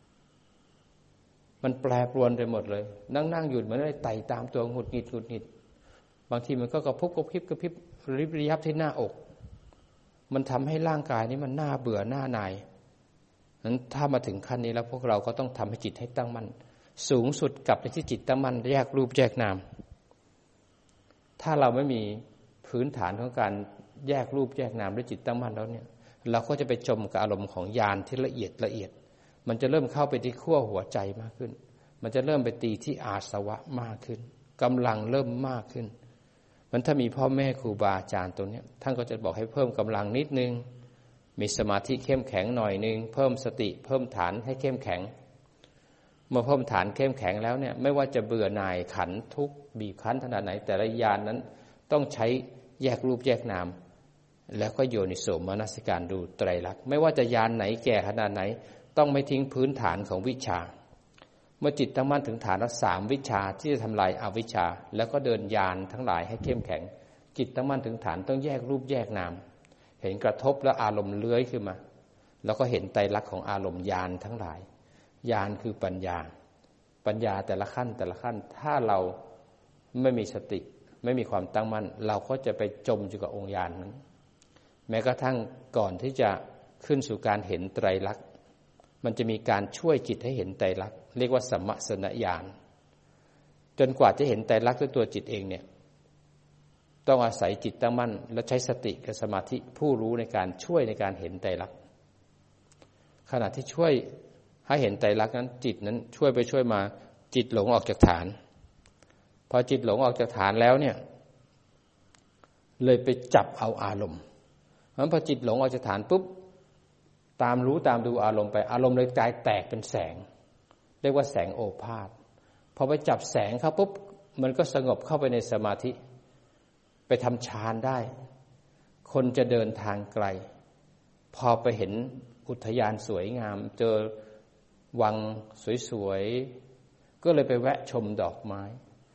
มันแปรปรวนไปหมดเลยนั่งๆอยู่เหมือนอะไรไต่ตามตัวหงุดหงิดหงุดหงิดบางทีมันก็กระพุบกระพริบกระพริบริบระยับที่หน้าอกมันทำให้ร่างกายนี้มันน่าเบื่อหน้าหน่ายนั้นถ้ามาถึงขั้นนี้แล้วพวกเราก็ต้องทำให้จิตให้ตั้งมั่นสูงสุดกลับไปที่จิตตั้งมั่นแยกรูปแยกนามถ้าเราไม่มีพื้นฐานของการแยกรูปแยกนามด้วยจิตตั้งมั่นแล้วเนี่ยเราก็จะไปจมกับอารมณ์ของญาณที่ละเอียดละเอียดมันจะเริ่มเข้าไปที่ขั้วหัวใจมากขึ้นมันจะเริ่มไปตีที่อาสวะมากขึ้นกำลังเริ่มมากขึ้นมันถ้ามีพ่อแม่ครูบาอาจารย์ตรงนี้ท่านก็จะบอกให้เพิ่มกำลังนิดนึงมีสมาธิเข้มแข็งหน่อยนึงเพิ่มสติเพิ่มฐานให้เข้มแข็งเมื่อเพิ่มฐานเข้มแข็งแล้วเนี่ยไม่ว่าจะเบื่อหน่ายขันทุกข์บีบคั้นขนาดไหนแต่ละญาณ น, นั้นต้องใช้แยกรูปแยกนามแล้วก็โยนิโสมนสิการดูไตรลักษณ์ไม่ว่าจะญาณไหนแก่ขนาดไหนต้องไม่ทิ้งพื้นฐานของวิชาเมื่อจิตตั้งมั่นถึงฐานละสามวิชาที่จะทำลายอวิชชาแล้วก็เดินญาณทั้งหลายให้เข้มแข็งจิตตั้งมั่นถึงฐานต้องแยกรูปแยกนามเห็นกระทบแล้วอารมณ์เลื้อยขึ้นมาแล้วก็เห็นไตรลักษณ์ของอารมณ์ญาณทั้งหลายญาณคือปัญญาปัญญาแต่ละขั้นแต่ละขั้นถ้าเราไม่มีสติไม่มีความตั้งมั่นเราก็จะไปจมอยู่กับองค์ญาณนั้นแม้กระทั่งก่อนที่จะขึ้นสู่การเห็นไตรลักษณ์มันจะมีการช่วยจิตให้เห็นไตรลักษณ์เรียกว่าสัมมสนญาณจนกว่าจะเห็นไตรลักษณ์ด้วยตัวจิตเองเนี่ยต้องอาศัยจิตตั้งมั่นและใช้สติกับสมาธิผู้รู้ในการช่วยในการเห็นไตรลักษณ์ขณะที่ช่วยให้เห็นไตรลักษณ์นั้นจิตนั้นช่วยไปช่วยมาจิตหลงออกจากฐานพอจิตหลงออกจากฐานแล้วเนี่ยเลยไปจับเอาอารมณ์เพราะฉะนั้นพอจิตหลงออกจากฐานปุ๊บตามรู้ตามดูอารมณ์ไปอารมณ์เลยกลายแตกเป็นแสงเรียกว่าแสงโอภาสพอไปจับแสงเข้าปุ๊บมันก็สงบเข้าไปในสมาธิไปทำฌานได้คนจะเดินทางไกลพอไปเห็นอุทยานสวยงามเจอวังสวยๆก็เลยไปแวะชมดอกไม้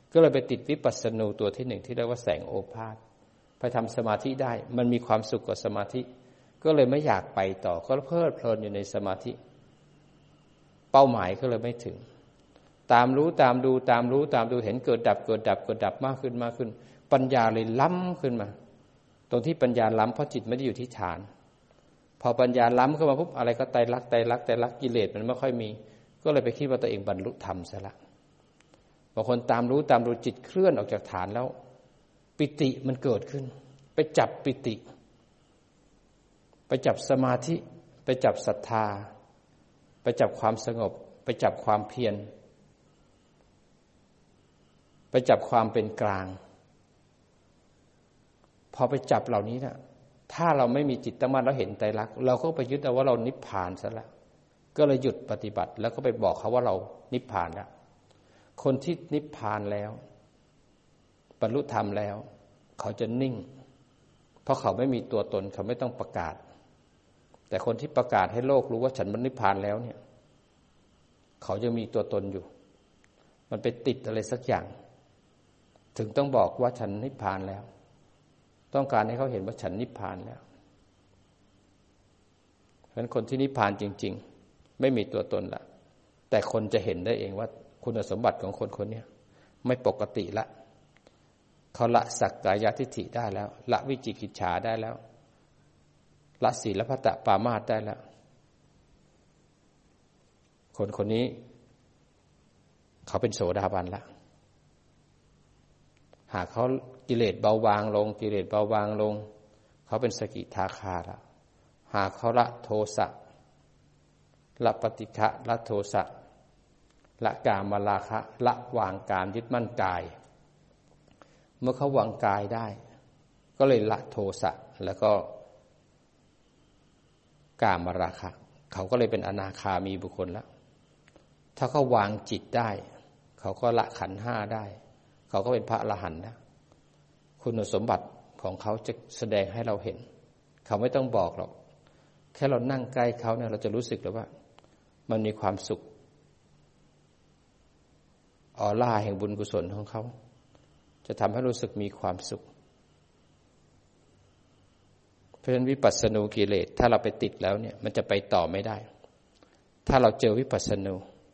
ก็เลยไปติดวิปัสสนูตัวที่หนึ่งที่เรียกว่าแสงโอภาสไปทำสมาธิได้มันมีความสุขกว่าสมาธิก็เลยไม่อยากไปต่อก็เพลิดเพลินอยู่ในสมาธิเป้าหมายก็เลยไม่ถึงตามรู้ตามดูตามรู้ตามดูเห็นเกิดดับเกิดดับเกิดดับมากขึ้นมากขึ้นปัญญาเลยล้ำขึ้นมาตรงที่ปัญญาล้ำเพราะจิตไม่ได้อยู่ที่ฐานพอปัญญาล้ำเข้ามาปุ๊บอะไรก็ไตรลักษณ์ไตรลักษณ์ไตรลักษณ์กิเลสมันไม่ค่อยมีก็เลยไปคิดว่าตัวเองบรรลุธรรมซะละบางคนตามรู้ตามดูจิตเคลื่อนออกจากฐานแล้วปิติมันเกิดขึ้นไปจับปิติไปจับสมาธิไปจับศรัทธาไปจับความสงบไปจับความเพียรไปจับความเป็นกลางพอไปจับเหล่านี้นะถ้าเราไม่มีจิตตั้งมั่นแล้วเห็นไตรลักษณ์เราก็ไปยึดเอาว่าเรานิพพานซะแล้วก็เลยหยุดปฏิบัติแล้วก็ไปบอกเขาว่าเรานิพพานแล้วคนที่นิพพานแล้วบรรลุธรรมแล้วเขาจะนิ่งเพราะเขาไม่มีตัวตนเขาไม่ต้องประกาศแต่คนที่ประกาศให้โลกรู้ว่าฉันบรรลุนิพพานแล้วเนี่ยเขายังมีตัวตนอยู่มันไปติดอะไรสักอย่างถึงต้องบอกว่าฉันนิพพานแล้วต้องการให้เขาเห็นว่าฉันนิพพานแล้วเพราะฉะนั้นคนที่นิพพานจริงๆไม่มีตัวตนละแต่คนจะเห็นได้เองว่าคุณสมบัติของคนคนนี้ไม่ปกติละเขาละสักกายทิฏฐิได้แล้วละวิจิกิจฉาได้แล้วละศีลพัตตปามาสได้แล้วคนคนนี้เขาเป็นโสดาบันละหากเขากิเลสเบาบางลงกิเลสเบาบางลงเขาเป็นสกิทาคาละหากเขาละโทสะละปฏิฆะละโทสะละกามราคะละวางการยึดมั่นกายเมื่อเขาวางกายได้ก็เลยละโทสะแล้วก็กามราคะเขาก็เลยเป็นอนาคามีบุคคลแล้วถ้าเขาวางจิตได้เขาก็ละขันธ์ห้าได้เขาก็เป็นพระอรหันต์นะคุณสมบัติของเขาจะแสดงให้เราเห็นเขาไม่ต้องบอกหรอกแค่เรานั่งใกล้เขาเนี่ยเราจะรู้สึกเลยว่ามันมีความสุขออร่าแห่งบุญกุศลของเขาจะทำให้รู้สึกมีความสุขเพราะฉะนั้นวิปัสสนูกิเลสถ้าเราไปติดแล้วเนี่ยมันจะไปต่อไม่ได้ถ้าเราเจอวิปัสสนู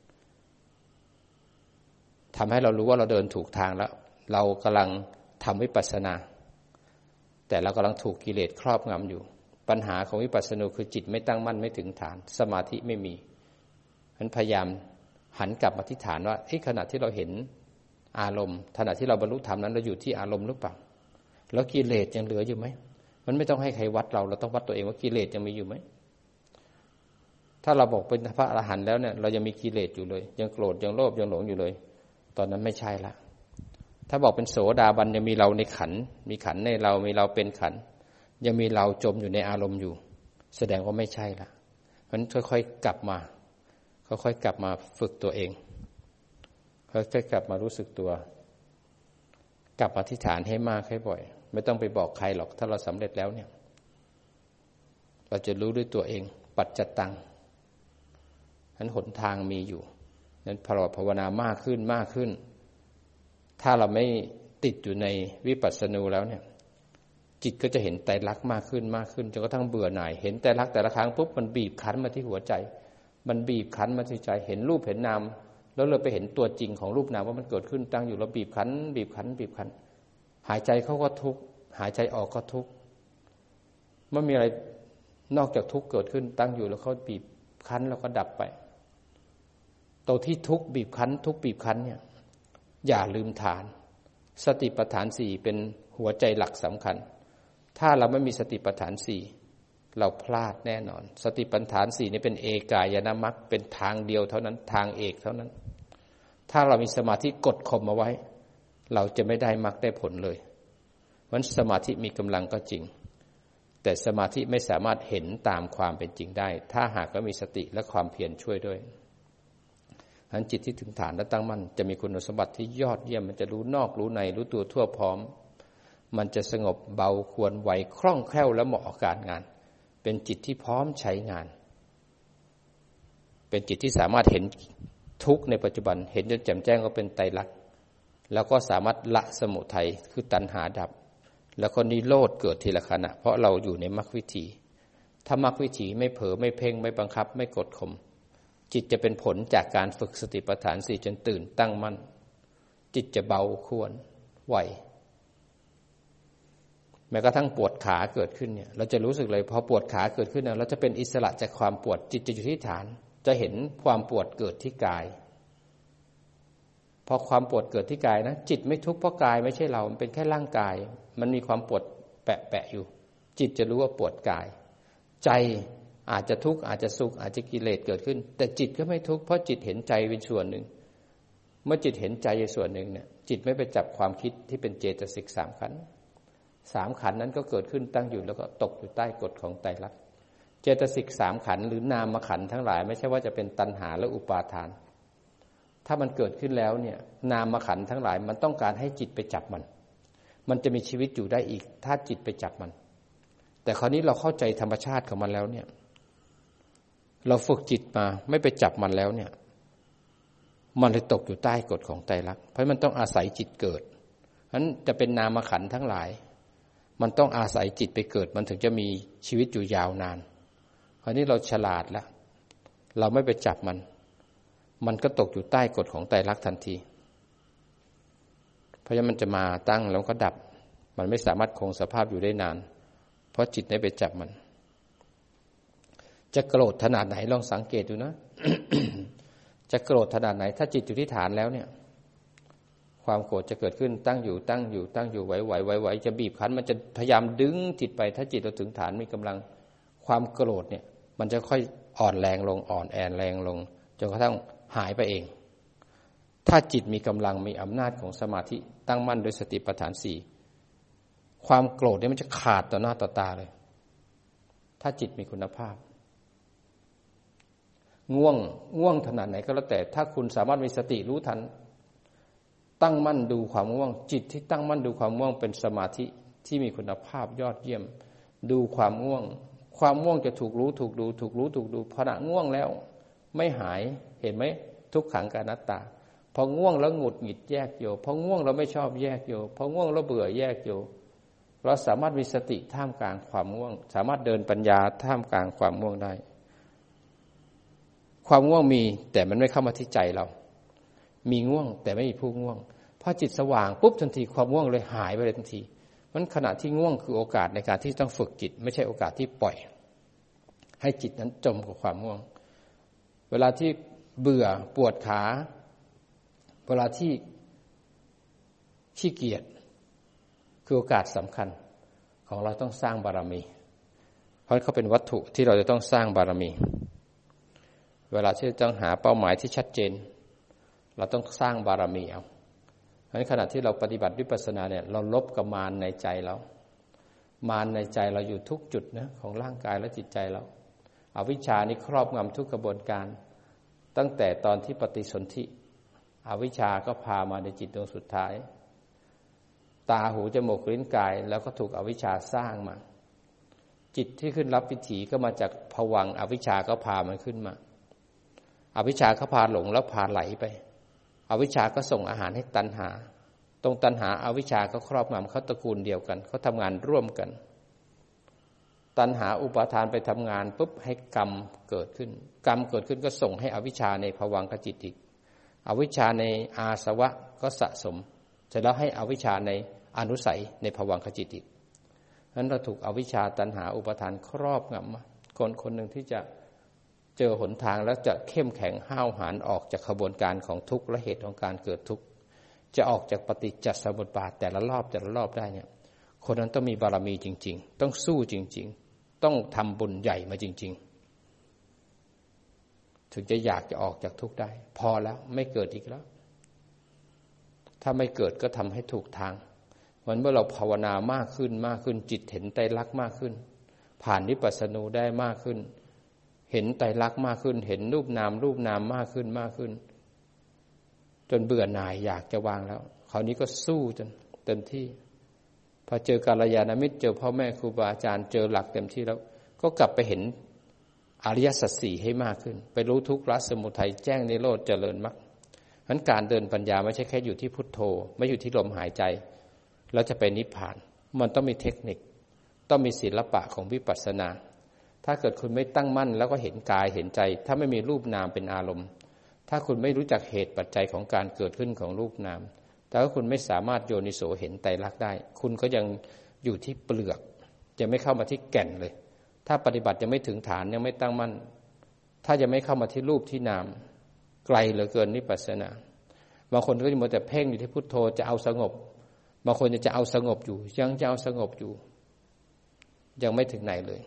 ทำให้เรารู้ว่าเราเดินถูกทางแล้วเรากำลังทำวิปัสสนาแต่เรากำลังถูกกิเลสครอบงำอยู่ปัญหาของวิปัสสนูคือจิตไม่ตั้งมั่นไม่ถึงฐานสมาธิไม่มีฉะนั้นพยายามหันกลับมาที่ฐานว่าขณะที่เราเห็นอารมณ์ขณะที่เราบรรลุธรรมนั้นเราอยู่ที่อารมณ์หรือเปล่าแล้วกิเลสยังเหลืออยู่ไหมมันไม่ต้องให้ใครวัดเราเราต้องวัดตัวเองว่ากิเลสยังมีอยู่ไหมถ้าเราบอกเป็นพระอรหันต์แล้วเนี่ยเรายังมีกิเลสอยู่เลยยังโกรธยังโลภยังหลงอยู่เลยตอนนั้นไม่ใช่ละถ้าบอกเป็นโสดาบันยังมีเราในขันธ์มีขันธ์ในเรามีเราเป็นขันธ์ยังมีเราจมอยู่ในอารมณ์อยู่แสดงว่าไม่ใช่ละเพราะฉะนั้นค่อยๆกลับมาค่อยๆกลับมาฝึกตัวเองค่อยๆกลับมารู้สึกตัวกลับมาที่ฐานให้มากให้บ่อยไม่ต้องไปบอกใครหรอกถ้าเราสำเร็จแล้วเนี่ยเราจะรู้ด้วยตัวเองปัจจตังนั้นหนทางมีอยู่นั้นพอเราภาวนามากขึ้นมากขึ้นถ้าเราไม่ติดอยู่ในวิปัสสนูแล้วเนี่ยจิตก็จะเห็นไตรลักษณ์มากขึ้นมากขึ้นจนกระทั่งเบื่อหน่ายเห็นไตรลักษณ์แต่ละครั้งปุ๊บมันบีบคั้นมาที่หัวใจมันบีบคั้นมาที่ใจเห็นรูปเห็นนามแล้วเราไปเห็นตัวจริงของรูปนามว่ามันเกิดขึ้นตั้งอยู่เราบีบคั้นบีบคั้นบีบคั้นหายใจเข้าก็ทุกข์หายใจออกก็ทุกข์ไม่มีอะไรนอกจากทุกข์เกิดขึ้นตั้งอยู่แล้วเขาบีบคั้นแล้วก็ดับไปตัวที่ทุกข์บีบคั้นทุกข์บีบคั้นเนี่ยอย่าลืมฐานสติปัฏฐานสี่เป็นหัวใจหลักสำคัญถ้าเราไม่มีสติปัฏฐานสี่เราพลาดแน่นอนสติปัฏฐานสี่นี่เป็นเอกายนมรรคเป็นทางเดียวเท่านั้นทางเอกเท่านั้นถ้าเรามีสมาธิกดข่มเอาไว้เราจะไม่ได้มรรคได้ผลเลยเพราะฉะนั้นสมาธิมีกำลังก็จริงแต่สมาธิไม่สามารถเห็นตามความเป็นจริงได้ถ้าหากว่ามีสติและความเพียรช่วยด้วยฉะนั้นจิตที่ถึงฐานและตั้งมั่นจะมีคุณสมบัติที่ยอดเยี่ยมมันจะรู้นอกรู้ในรู้ตัวทั่วพร้อมมันจะสงบเบาควรไหวคล่องแคล่วและเหมาะกับการงานเป็นจิตที่พร้อมใช้งานเป็นจิตที่สามารถเห็นทุกข์ในปัจจุบันเห็นจนแจ่มแจ้งว่าเป็นไตรลักษณ์แล้วก็สามารถละสมุทัยคือตัณหาดับแล้วก็นิโรธเกิดทีละขณะเพราะเราอยู่ในมรรควิถีถ้ามรรควิถีไม่เผลอไม่เพ่งไม่บังคับไม่กดข่มจิตจะเป็นผลจากการฝึกสติปัฏฐานสี่จนตื่นตั้งมั่นจิตจะเบาควรไหวแม้กระทั่งปวดขาเกิดขึ้นเนี่ยเราจะรู้สึกเลยพอปวดขาเกิดขึ้นเนี่ยเราจะเป็นอิสระจากความปวดจิตจะอยู่ที่ฐานจะเห็นความปวดเกิดที่กายพอความปวดเกิดที่กายนะจิตไม่ทุกข์เพราะกายไม่ใช่เรามันเป็นแค่ร่างกายมันมีความปวดแปะๆอยู่จิตจะรู้ว่าปวดกายใจอาจจะทุกข์อาจจะสุขอาจจะกิเลสเกิดขึ้นแต่จิตก็ไม่ทุกข์เพราะจิตเห็นใจเป็นส่วนหนึ่งเมื่อจิตเห็นใจในส่วนหนึ่งเนี่ยจิตไม่ไปจับความคิดที่เป็นเจตสิกสามขันธ์สามขันธ์นั้นก็เกิดขึ้นตั้งอยู่แล้วก็ตกอยู่ใต้กฎของไตรลักษณ์เจตสิกสามขันธ์หรือนามขันธ์ทั้งหลายไม่ใช่ว่าจะเป็นตัณหาและอุปาทานถ้ามันเกิดขึ้นแล้วเนี่ยนามขันธ์ทั้งหลายมันต้องการให้จิตไปจับมันมันจะมีชีวิตอยู่ได้อีกถ้าจิตไปจับมันแต่คราวนี้เราเข้าใจธรรมชาติของมันแล้วเนี่ยเราฝึกจิตมาไม่ไปจับมันแล้วเนี่ยมันเลยตกอยู่ใต้กฎของไตรลักษณ์เพราะมันต้องอาศัยจิตเกิดฉะนั้นจะเป็นนามขันธ์ทั้งหลายมันต้องอาศัยจิตไปเกิดมันถึงจะมีชีวิตอยู่ยาวนานคราวนี้เราฉลาดแล้วเราไม่ไปจับมันมันก็ตกอยู่ใต้กฎของไตรลักษณ์ทันทีเพราะฉะนั้นมันจะมาตั้งแล้วก็ดับมันไม่สามารถคงสภาพอยู่ได้นานเพราะจิตได้ไปจับมันจะโกรธขนาดไหนลองสังเกตดูนะ จะโกรธขนาดไหนถ้าจิตอยู่ที่ฐานแล้วเนี่ยความโกรธจะเกิดขึ้นตั้งอยู่ตั้งอยู่ตั้งอยู่ไหวไหวไหวไหวจะบีบคั้นมันจะพยายามดึงจิตไปถ้าจิตเราถึงฐานมีกำลังความโกรธเนี่ยมันจะค่อยอ่อนแรงลงอ่อนแอแรงลงจนกระทั่งหายไปเองถ้าจิตมีกำลังมีอำนาจของสมาธิตั้งมั่นโดยสติปัฏฐานสี่ความโกรธเนี่ยมันจะขาดต่อหน้าต่อตาเลยถ้าจิตมีคุณภาพง่วงง่วงขนาดไหนก็แล้วแต่ถ้าคุณสามารถมีสติรู้ทันตั้งมั่นดูความง่วงจิตที่ตั้งมั่นดูความง่วงเป็นสมาธิที่มีคุณภาพยอดเยี่ยมดูความง่วงความง่วงจะถูกรู้ถูกดูถูกรู้ถูกดูขณะง่วงแล้วไม่หายเห็นไหมทุกขังกับอนัตตาพอง่วงแล้วหงุดหงิดแยกโยพอง่วงเราไม่ชอบแยกโยพอง่วงแล้วเบื่อแยกโยเราสามารถมีสติท่ามกลางความง่วงสามารถเดินปัญญาท่ามกลางความง่วงได้ความง่วงมีแต่มันไม่เข้ามาที่ใจเรามีง่วงแต่ไม่มีผู้ง่วงพอจิตสว่างปุ๊บทันทีความง่วงเลยหายไปเลยทันทีมันขณะที่ง่วงคือโอกาสในการที่ต้องฝึกจิตไม่ใช่โอกาสที่ปล่อยให้จิตนั้นจมกับความง่วงเวลาที่เบื่อปวดขาเวลาที่ขี้เกียจคือโอกาสสำคัญของเราต้องสร้างบารมีเพราะเขาเป็นวัตถุที่เราจะต้องสร้างบารมีเวลาที่ต้องหาเป้าหมายที่ชัดเจนเราต้องสร้างบารมีเอาเพราะฉะนั้นขณะที่เราปฏิบัติวิปัสสนาเนี่ยเราลบกับมารในใจเรามารในใจเราอยู่ทุกจุดนะของร่างกายและจิตใจเราอวิชชานี่ครอบงำทุกกระบวนการตั้งแต่ตอนที่ปฏิสนธิอวิชชาก็พามาในจิตดวงสุดท้ายตาหูจมูกลิ้นกายแล้วก็ถูกอวิชชาสร้างมาจิตที่ขึ้นรับวิถีก็มาจากภวังค์อวิชชาก็พามันขึ้นมาอวิชชาก็พาหลงแล้วพาไหลไปอวิชชาก็ส่งอาหารให้ตัณหาตรงตัณหาอวิชชาก็ครอบงำเขาตระกูลเดียวกันเขาทำงานร่วมกันตัณหาอุปาทานไปทำงานปุ๊บให้กรรมเกิดขึ้นกรรมเกิดขึ้นก็ส่งให้อวิชชาในภวังคจิตอีกอวิชชาในอาสวะก็สะสมเสร็จแล้วให้อวิชชาในอนุสัยในภวังคจิตอีกฉะนั้นเราถูกอวิชชาตัณหาอุปาทานครอบงำคนคนหนึ่งที่จะเจอหนทางแล้วจะเข้มแข็งห้าวหาญออกจากขบวนการของทุกข์และเหตุของการเกิดทุกข์จะออกจากปฏิจจสมุปบาทแต่ละรอบแต่ละรอบได้เนี่ยคนนั้นต้องมีบารมีจริงๆต้องสู้จริงๆต้องทำบุญใหญ่มาจริงๆถึงจะอยากจะออกจากทุกข์ได้พอแล้วไม่เกิดอีกแล้วถ้าไม่เกิดก็ทำให้ถูกทางวันเมื่อเราภาวนามากขึ้นมากขึ้นจิตเห็นไตรลักษณ์มากขึ้นผ่านวิปัสสนูได้มากขึ้นเห็นไตรลักษณ์มากขึ้นเห็นรูปนามรูปนามมากขึ้นมากขึ้นจนเบื่อหน่ายอยากจะวางแล้วคราวนี้ก็สู้จนเต็มที่พอเจอกัลยาณมิตรเจอพ่อแม่ครูบาอาจารย์เจอหลักเต็มที่แล้วก็กลับไปเห็นอริยสัจสี่ให้มากขึ้นไปรู้ทุกข์ละสมุทัยแจ้งนิโรธเจริญมรรคฉะนั้นการเดินปัญญาไม่ใช่แค่อยู่ที่พุทโธไม่อยู่ที่ลมหายใจแล้วจะไปนิพพานมันต้องมีเทคนิคต้องมีศิลปะของวิปัสสนาถ้าเกิดคุณไม่ตั้งมั่นแล้วก็เห็นกายเห็นใจถ้าไม่มีรูปนามเป็นอารมณ์ถ้าคุณไม่รู้จักเหตุปัจจัยของการเกิดขึ้นของรูปนามแต่ถ้าคุณไม่สามารถโยนิโสเห็นไตรลักษณ์ได้คุณก็ยังอยู่ที่เปลือกจะไม่เข้ามาที่แก่นเลยถ้าปฏิบัติยังไม่ถึงฐานยังไม่ตั้งมั่นถ้าจะไม่เข้ามาที่รูปที่นามไกลเหลือเกินวิปัสสนาบางคนก็จะมัวแต่เพ่งอยู่ที่พุทโธจะเอาสงบบางคนจะเอาสงบอยู่ยังจะเอาสงบอยู่ยังไม่ถึงไหนเลย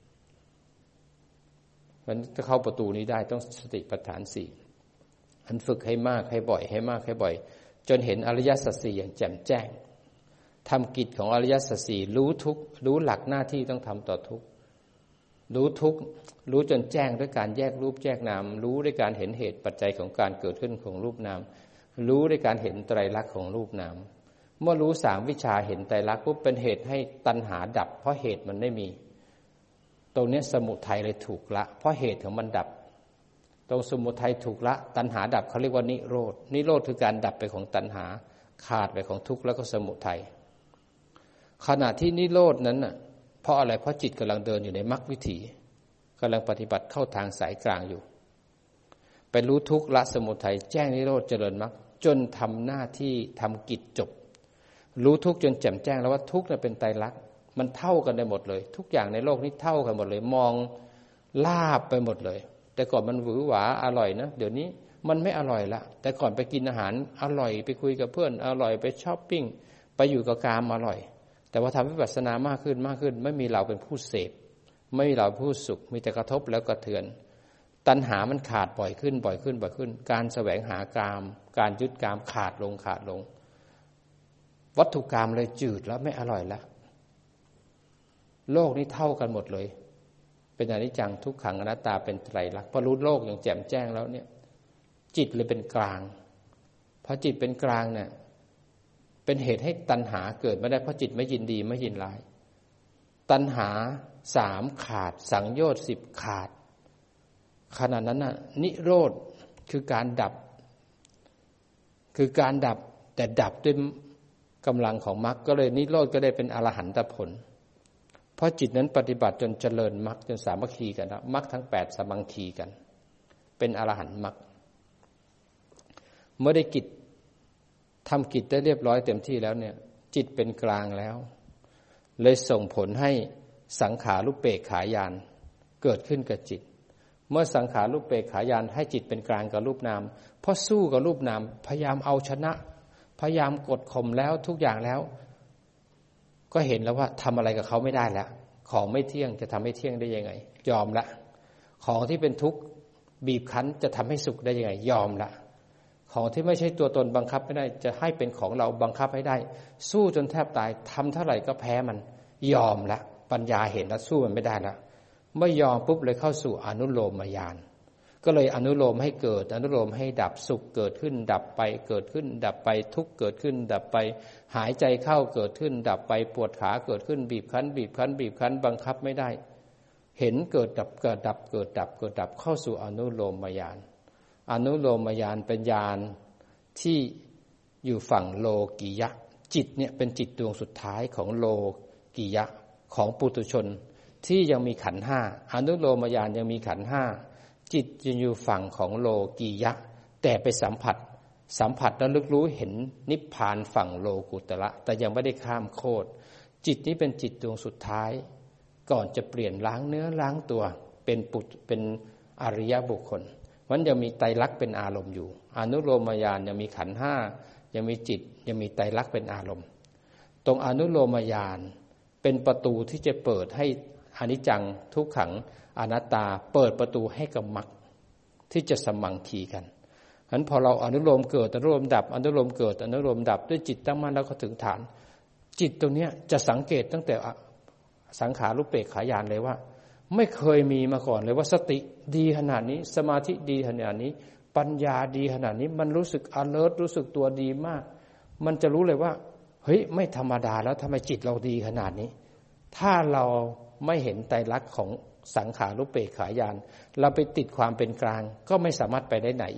มันจะเข้าประตูนี้ได้ต้องสติปัฏฐานสี่อันฝึกให้มากให้บ่อยให้มากให้บ่อยจนเห็นอริยสัจสี่อย่างแจ่มแจ้งทำกิจของอริยสัจสี่รู้ทุกรู้หลักหน้าที่ต้องทำต่อทุกรู้ทุกรู้จนแจ้งด้วยการแยกรูปแยกนามรู้ด้วยการเห็นเหตุปัจจัยของการเกิดขึ้นของรูปนามรู้ด้วยการเห็นไตรลักษณ์ของรูปนามเมื่อรู้สามวิชาเห็นไตรลักษณ์ปุ๊บเป็นเหตุให้ตัณหาดับเพราะเหตุมันไม่มีตรงนี้สมุทัยเลยถูกละเพราะเหตุของมันดับตรงสมุทัยถูกละตัณหาดับเขาเรียกว่านิโรธนิโรธคือการดับไปของตัณหาขาดไปของทุกข์แล้วก็สมุทัยขณะที่นิโรธนั้นน่ะเพราะอะไรเพราะจิตกำลังเดินอยู่ในมรรควิถีกำลังปฏิบัติเข้าทางสายกลางอยู่ไปรู้ทุกข์ละสมุทัยแจ้งนิโรธเจริญมรรคจนทำหน้าที่ทำกิจจบรู้ทุกข์จนแจ่มแจ้งแล้วว่าทุกข์นั้นเป็นไตรลักษณ์มันเท่ากันได้หมดเลยทุกอย่างในโลกนี้เท่ากันหมดเลยมองลาบไปหมดเลยแต่ก่อนมันหวือหวาอร่อยนะเดี๋ยวนี้มันไม่อร่อยละแต่ก่อนไปกินอาหารอร่อยไปคุยกับเพื่อนอร่อยไปช้อปปิ้งไปอยู่กับกามอร่อยแต่ว่าทำวิปัสสนามากขึ้นมากขึ้นไม่มีเราเป็นผู้เสพไม่มีเราผู้สุขมีแต่กระทบแล้วกระเทือนตัณหามันขาดบ่อยขึ้นบ่อยขึ้นบ่อยขึ้นการแสวงหากามการยึดกามขาดลงขาดลงวัตถุกรรมเลยจืดแล้วไม่อร่อยแล้วโลกนี้เท่ากันหมดเลยเป็นอนิจจังทุกขังอนัตตาเป็นไตรลักษณ์พอรู้โลกอย่างแจ่มแจ้งแล้วเนี่ยจิตเลยเป็นกลางพอจิตเป็นกลางเนี่ยเป็นเหตุให้ตัณหาเกิดไม่ได้เพราะจิตไม่ยินดีไม่ยินร้ายตัณหาสามขาดสังโยชน์สิบขาดขณะนั้นน่ะนิโรธคือการดับคือการดับแต่ดับด้วยกำลังของมรรคก็เลยนิโรธก็ได้เป็นอรหันตผลเพราะจิตนั้นปฏิบัติจนเจริญมรรคจนสามัคคีกันนะมรรคทั้งแปดสามัคคีกันเป็นอรหันต์มรรคเมื่อได้กิจทำกิจได้เรียบร้อยเต็มที่แล้วเนี่ยจิตเป็นกลางแล้วเลยส่งผลให้สังขารุปเปกขาญาณเกิดขึ้นกับจิตเมื่อสังขารุปเปกขาญาณให้จิตเป็นกลางกับรูปนามเพราะสู้กับรูปนามพยายามเอาชนะพยายามกดข่มแล้วทุกอย่างแล้วก็เห็นแล้วว่าทำอะไรกับเขาไม่ได้แล้วของไม่เที่ยงจะทำให้เที่ยงได้ยังไงยอมละของที่เป็นทุกข์บีบคั้นจะทำให้สุขได้ยังไงยอมละของที่ไม่ใช่ตัวตนบังคับไม่ได้จะให้เป็นของเราบังคับให้ได้สู้จนแทบตายทำเท่าไหร่ก็แพ้มันยอมละปัญญาเห็นแล้วสู้มันไม่ได้ละไม่ยอมปุ๊บเลยเข้าสู่อนุโลมญาณก็เลยอนุโลมให้เกิดอนุโลมให้ดับสุขเกิดขึ้นดับไปเกิดขึ้นดับไปทุกข์เกิดขึ้นดับไปหายใจเข้าเกิดขึ้นดับไปปวดขาเกิดขึ้นบีบคั้นบีบคั้นบีบคั้นบังคับไม่ได้เห็นเกิดดับเกิดดับเกิดดับเกิดดับเข้าสู่อนุโลมญาณอนุโลมญาณเป็นญาณที่อยู่ฝั่งโลกิยะจิตเนี่ยเป็นจิตดวงสุดท้ายของโลกิยะของปุถุชนที่ยังมีขันธ์ห้าอนุโลมญาณยังมีขันธ์ห้าจิตจะอยู่ฝั่งของโลกียะแต่ไปสัมผัสสัมผัสแล้วลึกรู้เห็นนิพพานฝั่งโลกุตระแต่ยังไม่ได้ข้ามโคตรจิตนี้เป็นจิตดวงสุดท้ายก่อนจะเปลี่ยนล้างเนื้อล้างตัวเป็นปุถุเป็นอริยบุคคลมันยังมีไตรลักษณ์เป็นอารมณ์อยู่อนุโลมญาณยังมีขันธ์ห้ายังมีจิตยังมีไตรลักษณ์เป็นอารมณ์ตรงอนุโลมญาณเป็นประตูที่จะเปิดให้อนิจจังทุกขังอนัตตาเปิดประตูให้กับมรรคที่จะสมังคีกันฉะนั้นพอเราอนุโลมเกิดอนุโลมดับอนุโลมเกิดอนุโลมดับด้วยจิตตั้งมั่นแล้วก็ถึงฐานจิตตรงนี้จะสังเกตตั้งแต่สังขารุปเปกขาญาณเลยว่าไม่เคยมีมาก่อนเลยว่าสติดีขนาดนี้สมาธิดีขนาดนี้ปัญญาดีขนาดนี้มันรู้สึก alert รู้สึกตัวดีมากมันจะรู้เลยว่าเฮ้ยไม่ธรรมดาแล้วทำไมจิตเราดีขนาดนี้ถ้าเราไม่เห็นไตรลักษณ์ของสังขารุปเปกขาญาณเราไปติดความเป็นกลางก็ไม่สามารถไปได้ไหนอีก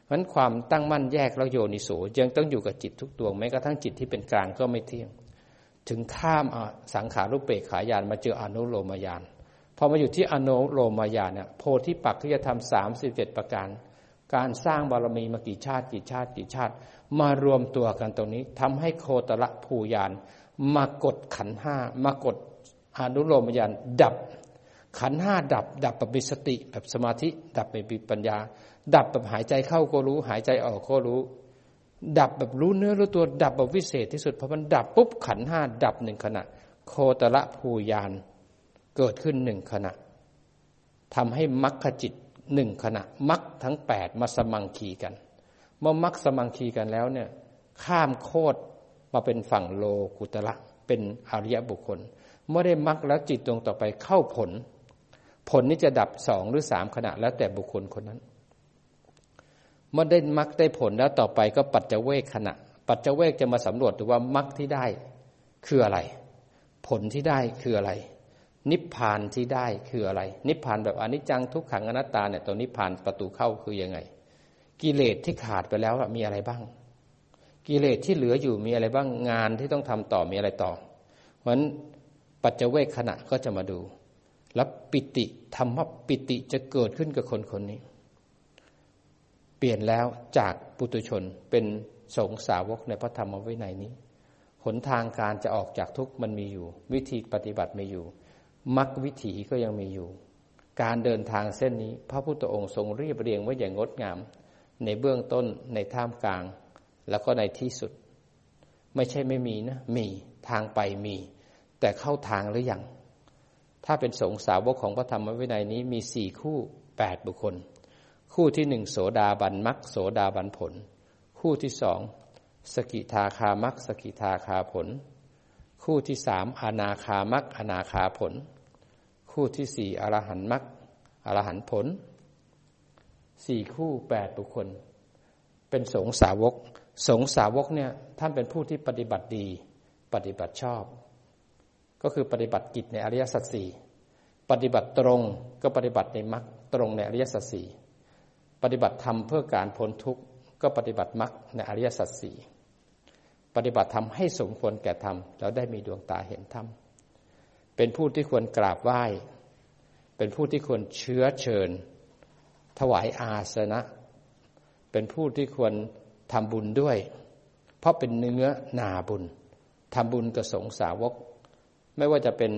เพราะฉะนั้นความตั้งมั่นแยกแล้วโยนิโสยังต้องอยู่กับจิตทุกดวงแม้กระทั่งจิตที่เป็นกลางก็ไม่เที่ยงถึงข้ามสังขารุปเปกขายานมาเจออนุโลมญาณพอมาอยู่ที่อนุโลมญาณเนี่ยโพธิปักขิยธรรมสามสิบเจ็ดประการการสร้างบารมีมากี่ชาติกี่ชาติกี่ชาติมารวมตัวกันตรงนี้ทำให้โคตรภูญาณมากดขันธ์ห้ามากดอนุโลมญาณดับขันธ์ห้าดับดับแบบมีสติแบบสมาธิดับแบบมีปัญญาดับแบบหายใจเข้าก็รู้หายใจออกก็รู้ดับแบบรู้เนื้อรู้ตัวดับแบบวิเศษที่สุดพอมันดับปุ๊บขันธ์ห้าดับหนึ่งขณะโคตรภูญาณเกิดขึ้นหนึ่งขณะทำให้มรรคจิตหนึ่งขณะมรรคทั้งแปดมาสมังคีกันเมื่อมรรคสมังคีกันแล้วเนี่ยข้ามโคตรมาเป็นฝั่งโลกุตระเป็นอริยบุคคลเมื่อได้มรรคแล้วจิตดวงต่อไปเข้าผลผลนี้จะดับสองหรือสามขณะแล้วแต่บุคคลคนนั้นเมื่อได้มรรคได้ผลแล้วต่อไปก็ปัจจเวกขณะปัจจเวกจะมาสำรวจดูว่ามรรคที่ได้คืออะไรผลที่ได้คืออะไรนิพพานที่ได้คืออะไรนิพพานแบบอนิจจังทุกขังอนัตตาเนี่ยตัวนิพพานประตูเข้าคือยังไงกิเลสที่ขาดไปแล้วมีอะไรบ้างกิเลสที่เหลืออยู่มีอะไรบ้างงานที่ต้องทำต่อมีอะไรต่อเพราะฉะนั้นปัจจเวกขณะก็จะมาดูแล้วปิติธรรมปิติจะเกิดขึ้นกับคนคนนี้เปลี่ยนแล้วจากปุถุชนเป็นสงฆ์สาวกในพระธรรมวินัยนี้หนทางการจะออกจากทุกข์มันมีอยู่วิธีปฏิบัติมีอยู่มรรควิถีก็ยังมีอยู่การเดินทางเส้นนี้พระพุทธองค์ทรงเรียบเรียงไว้อย่างงดงามในเบื้องต้นในท่ามกลางแล้วก็ในที่สุดไม่ใช่ไม่มีนะมีทางไปมีแต่เข้าทางหรือยังถ้าเป็นสงฆ์สาวกของพระธรรมวินัยนี้มีสี่คู่แปดบุคคลคู่ที่หนึ่งโสดาบันมรรคโสดาบันผลคู่ที่สองสกิทาคามรรคสกิทาคาผลคู่ที่สามอนาคามรรคอนาคาผลคู่ที่สี่อรหันต์มรรคอรหันต์ผลสี่คู่แปดบุคคลเป็นสงฆ์สาวกสงฆ์สาวกเนี่ยท่านเป็นผู้ที่ปฏิบัติดีปฏิบัติชอบก็คือปฏิบัติกิจในอริยสัจสี่ปฏิบัติตรงก็ปฏิบัติในมรรคตรงในอริยสัจสี่ปฏิบัติธรรมเพื่อการพ้นทุกข์ก็ปฏิบัติมรรคในอริยสัจสี่ปฏิบัติธรรมให้สมควรแก่ธรรมแล้วได้มีดวงตาเห็นธรรมเป็นผู้ที่ควรกราบไหว้เป็นผู้ที่ควรเชื้อเชิญถวายอาสนะเป็นผู้ที่ควรทำบุญด้วยเพราะเป็นเนื้อนาบุญทำบุญกับสงฆ์สาวกไม่ว่าจะเป็น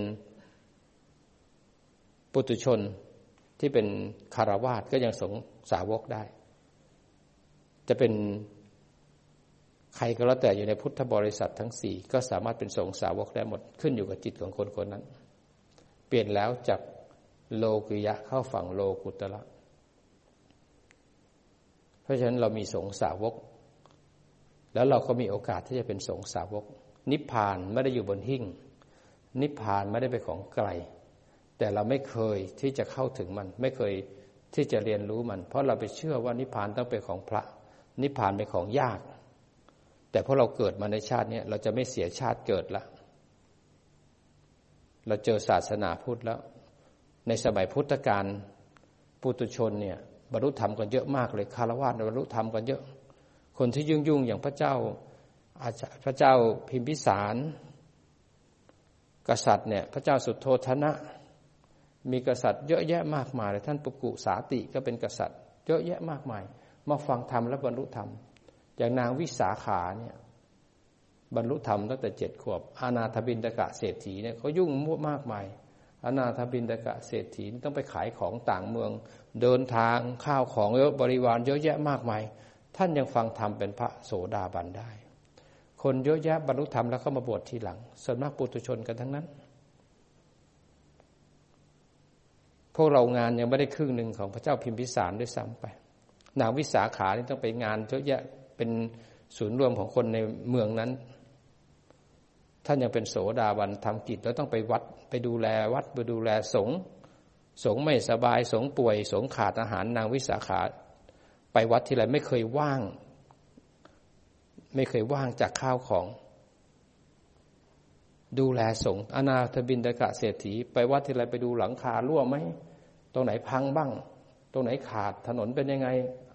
ปุถุชนที่เป็นคฤหัสถ์ก็ยังสงฆ์สาวกได้จะเป็นใครก็แล้วแต่อยู่ในพุทธบริษัททั้งสี่ก็สามารถเป็นสงฆ์สาวกได้หมดขึ้นอยู่กับจิตของคนคนนั้นเปลี่ยนแล้วจากโลกิยะเข้าฝั่งโลกุตระเพราะฉะนั้นเรามีสงฆ์สาวกแล้วเราก็มีโอกาสที่จะเป็นสงฆ์สาวกนิพพานไม่ได้อยู่บนหิ้งนิพพานไม่ได้เป็นของไกลแต่เราไม่เคยที่จะเข้าถึงมันไม่เคยที่จะเรียนรู้มันเพราะเราไปเชื่อว่านิพพานต้องเป็นของพระนิพพานเป็นของยากแต่พอเราเกิดมาในชาตินี้เราจะไม่เสียชาติเกิดละเราเจอศาสนาพุทธแล้วในสมัยพุทธกาลปุถุชนเนี่ยบรรลุธรรมกันเยอะมากเลยคฤหัสถ์บรรลุธรรมกันเยอะคนที่ยุ่งยุ่งอย่างพระเจ้าพระเจ้าพิมพิสารกษัตริย์เนี่ยพระเจ้าสุโธทนะมีกษัตริย์เยอะแยะมากมายเลยท่านปุกุสาติก็เป็นกษัตริย์เยอะแยะมากมายมาฟังธรรมและบรรลุธรรมอย่างนางวิสาขาเนี่ยบรรลุธรรมตั้งแต่เจ็ดขวบอานาถบิณฑกะเศรษฐีเนี่ยเขายุ่งมั่วมากมายอานาถบิณฑกะเศรษฐีต้องไปขายของต่างเมืองเดินทางข้าวของเยอะบริวารเยอะแยะมากมายท่านยังฟังธรรมเป็นพระโสดาบันได้คนเยอะแยะบรรลุธรรมแล้วเข้ามาบวชทีหลังส่วนมากปุถุชนกันทั้งนั้นพวกเรางานยังไม่ได้ครึ่งหนึ่งของพระเจ้าพิมพิสารด้วยซ้ำไปนางวิสาขานี่ต้องไปงานเยอะแยะเป็นศูนย์รวมของคนในเมืองนั้นท่านยังเป็นโสดาบันทำกิจแล้วต้องไปวัดไปดูแลวัดไปดูแลสงฆ์สงฆ์ไม่สบายสงฆ์ป่วยสงฆ์ขาดอาหารนางวิสาขาไปวัดที่ไรไม่เคยว่างไม่เคยว่างจากข้าวของดูแลสงฆ์อนาถบิณฑกะเศรษฐีไปวัดที่ไรไปดูหลังคารั่วไหมตรงไหนพังบ้างตรงไหนขาดถนนเป็นยังไง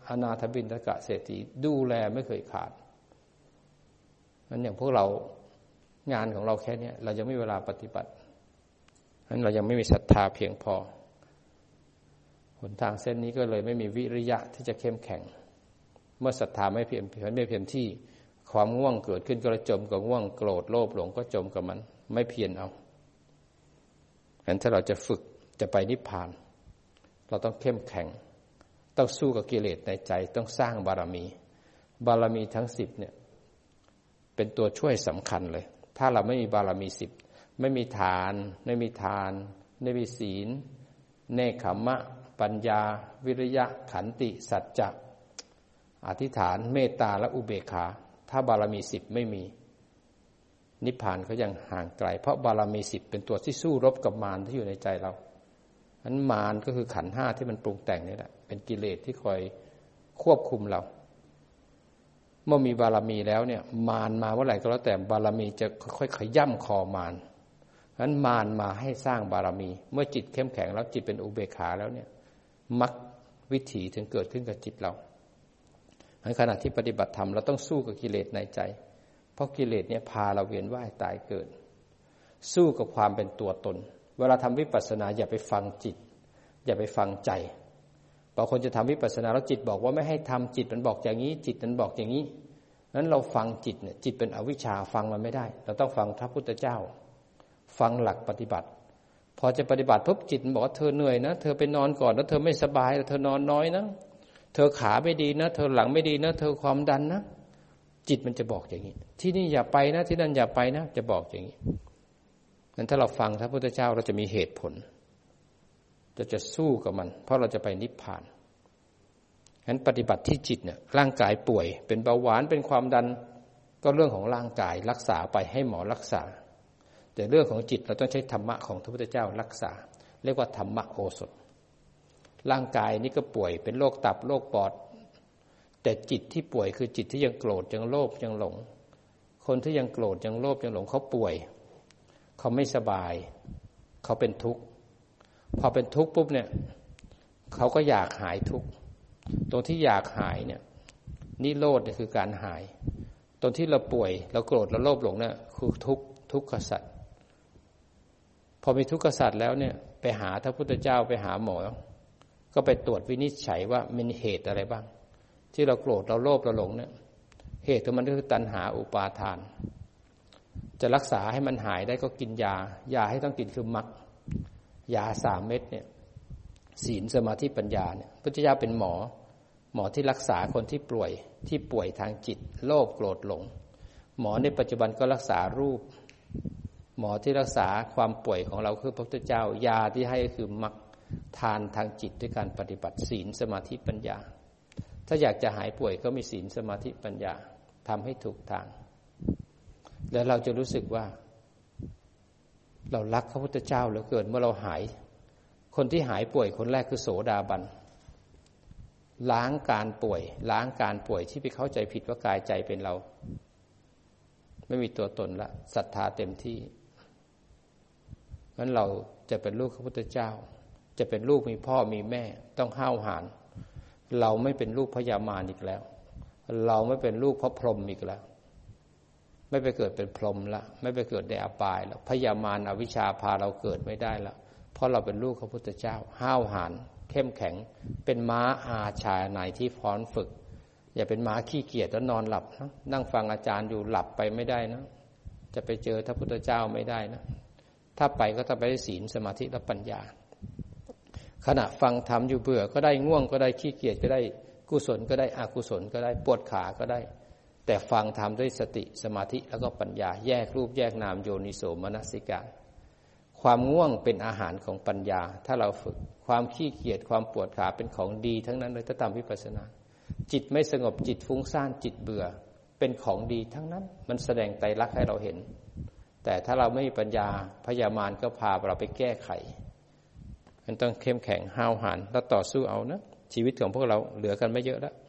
อนาถบิณฑกะเศรษฐีดูแลไม่เคยขาดนั้นอย่างพวกเรางานของเราแค่นี้เรายังไม่มีเวลาปฏิบัตินั้นเรายังไม่มีศรัทธาเพียงพอหนทางเส้นนี้ก็เลยไม่มีวิริยะที่จะเข้มแข็งเมื่อศรัทธาไม่เพียงไม่เพียงที่ความง่วงเกิดขึ้นก็จมกับง่วงโกรธโลภหลงก็จมกับมันไม่เพียรเอางั้นถ้าเราจะฝึกจะไปนิพพานเราต้องเข้มแข็งต้องสู้กับกิเลสในใจต้องสร้างบารมีบารมีทั้งสิบเนี่ยเป็นตัวช่วยสำคัญเลยถ้าเราไม่มีบารมีสิบไม่มีทานไม่มีทานไม่มีศีลเนกขัมมะปัญญาวิริยะขันติสัจจะอธิษฐานเมตตาและอุเบกขาถ้าบารมีสิบไม่มีนิพพานก็ยังห่างไกลเพราะบารมีสิบเป็นตัวที่สู้รบกับมารที่อยู่ในใจเรานั้นมารก็คือขันธ์ห้าที่มันปรุงแต่งนี่แหละเป็นกิเลสที่คอยควบคุมเราเมื่อมีบารมีแล้วเนี่ยมารมาเมื่อไหร่ก็แล้วแต่บารมีจะค่อยๆขย่ำคอมารนั้นมารมาให้สร้างบารมีเมื่อจิตเข้มแข็งแล้วจิตเป็นอุเบกขาแล้วเนี่ยมรรควิถีถึงเกิดขึ้นกับจิตเราในขณะที่ปฏิบัติธรรมเราต้องสู้กับกิเลสในใจเพราะกิเลสเนี่ยพาเราเวียนว่ายตายเกิดสู้กับความเป็นตัวตนเวลาทำวิปัสสนาอย่าไปฟังจิตอย่าไปฟังใจบางคนจะทำวิปัสสนาแล้วจิตบอกว่าไม่ให้ทำจิตมันบอกอย่างนี้จิตมันบอกอย่างนี้นั้นเราฟังจิตเนี่ยจิตเป็นอวิชชาฟังมันไม่ได้เราต้องฟังพระพุทธเจ้าฟังหลักปฏิบัติพอจะปฏิบัติปุ๊บจิตมันบอกว่าเธอเหนื่อยนะเธอไปนอนก่อนแล้วเธอไม่สบายเธอนอนน้อยนะเธอขาไม่ดีนะเธอหลังไม่ดีนะเธอความดันนะจิตมันจะบอกอย่างนี้ที่นี่อย่าไปนะที่นั่นอย่าไปนะจะบอกอย่างนี้นั้นถ้าเราฟังพระพุทธเจ้าเราจะมีเหตุผลจะจะสู้กับมันเพราะเราจะไปนิพพานงั้นปฏิบัติที่จิตเนี่ยร่างกายป่วยเป็นเบาหวานเป็นความดันก็เรื่องของร่างกายรักษาไปให้หมอรักษาแต่เรื่องของจิตเราต้องใช้ธรรมะของพระพุทธเจ้ารักษาเรียกว่าธรรมโอสถร่างกายนี่ก็ป่วยเป็นโรคตับโรคปอดแต่จิตที่ป่วยคือจิตที่ยังโกรธยังโลภยังหลงคนที่ยังโกรธยังโลภยังหลงเขาป่วยเขาไม่สบายเขาเป็นทุกข์พอเป็นทุกข์ปุ๊บเนี่ยเขาก็อยากหายทุกข์ตรงที่อยากหายเนี่ยนิโรธเนี่ยคือการหายตรงที่เราป่วยเราโกรธเราโลภหลงเนี่ยคือทุกข์ทุกขสัจพอมีทุกขสัจแล้วเนี่ยไปหาพระพุทธเจ้าไปหาหมอก็ไปตรวจวินิจฉัยว่ามีเหตุอะไรบ้างที่เราโกรธเราโลภเราหลงเนี่ยเหตุของมันก็คือตัณหาอุปาทานจะรักษาให้มันหายได้ก็กินยายาให้ต้องกินคือมรรคยาสามเม็ดเนี่ยศีลสมาธิปัญญาเนี่ยพุทธเจ้าเป็นหมอหมอที่รักษาคนที่ป่วยที่ป่วยทางจิตโลภโกรธหลงหมอในปัจจุบันก็รักษารูปหมอที่รักษาความป่วยของเราคือพระพุทธเจ้ายาที่ให้ก็คือมรรคทานทางจิตด้วยการปฏิบัติศีลสมาธิปัญญาถ้าอยากจะหายป่วยก็มีศีลสมาธิปัญญาทำให้ถูกทางแล้วเราจะรู้สึกว่าเรารักพระพุทธเจ้าเหลือเกินเมื่อเราหายคนที่หายป่วยคนแรกคือโสดาบันล้างการป่วยล้างการป่วยที่ไปเข้าใจผิดว่ากายใจเป็นเราไม่มีตัวตนละศรัทธาเต็มที่งั้นเราจะเป็นลูกพระพุทธเจ้าจะเป็นลูกมีพ่อมีแม่ต้องห้าวหาญเราไม่เป็นลูกพญามารอีกแล้วเราไม่เป็นลูกพระพรหมอีกแล้วไม่ไปเกิดเป็นพรหมละไม่ไปเกิดในอบายแล้วพญามารอวิชชาพาเราเกิดไม่ได้ละเพราะเราเป็นลูกพระพุทธเจ้าห้าวหาญเข้มแข็งเป็นม้าอาชาในที่พร้อมฝึกอย่าเป็นม้าขี้เกียจแล้วนอนหลับนะนั่งฟังอาจารย์อยู่หลับไปไม่ได้นะจะไปเจอพระพุทธเจ้าไม่ได้นะถ้าไปก็ต้องไปได้ศีลสมาธิและปัญญาขณะฟังธรรมอยู่เบื่อก็ได้ง่วงก็ได้ขี้เกียจก็ได้กุศลก็ได้อกุศลก็ได้ปวดขาก็ได้แต่ฟังธรรมด้วยสติสมาธิแล้วก็ปัญญาแยกรูปแยกนามโยนิโสมนสิการความง่วงเป็นอาหารของปัญญาถ้าเราฝึกความขี้เกียจความปวดขาเป็นของดีทั้งนั้นเลยถ้าทำวิปัสสนาจิตไม่สงบจิตฟุ้งซ่านจิตเบื่อเป็นของดีทั้งนั้นมันแสดงไตรลักษณ์ให้เราเห็นแต่ถ้าเราไม่มีปัญญาพยามารก็พาเราไปแก้ไขมันต้องเข้มแข็งห้าวหาญแล้วต่อสู้เอานะชีวิตของพวกเราเหลือกันไม่เยอะแล้ว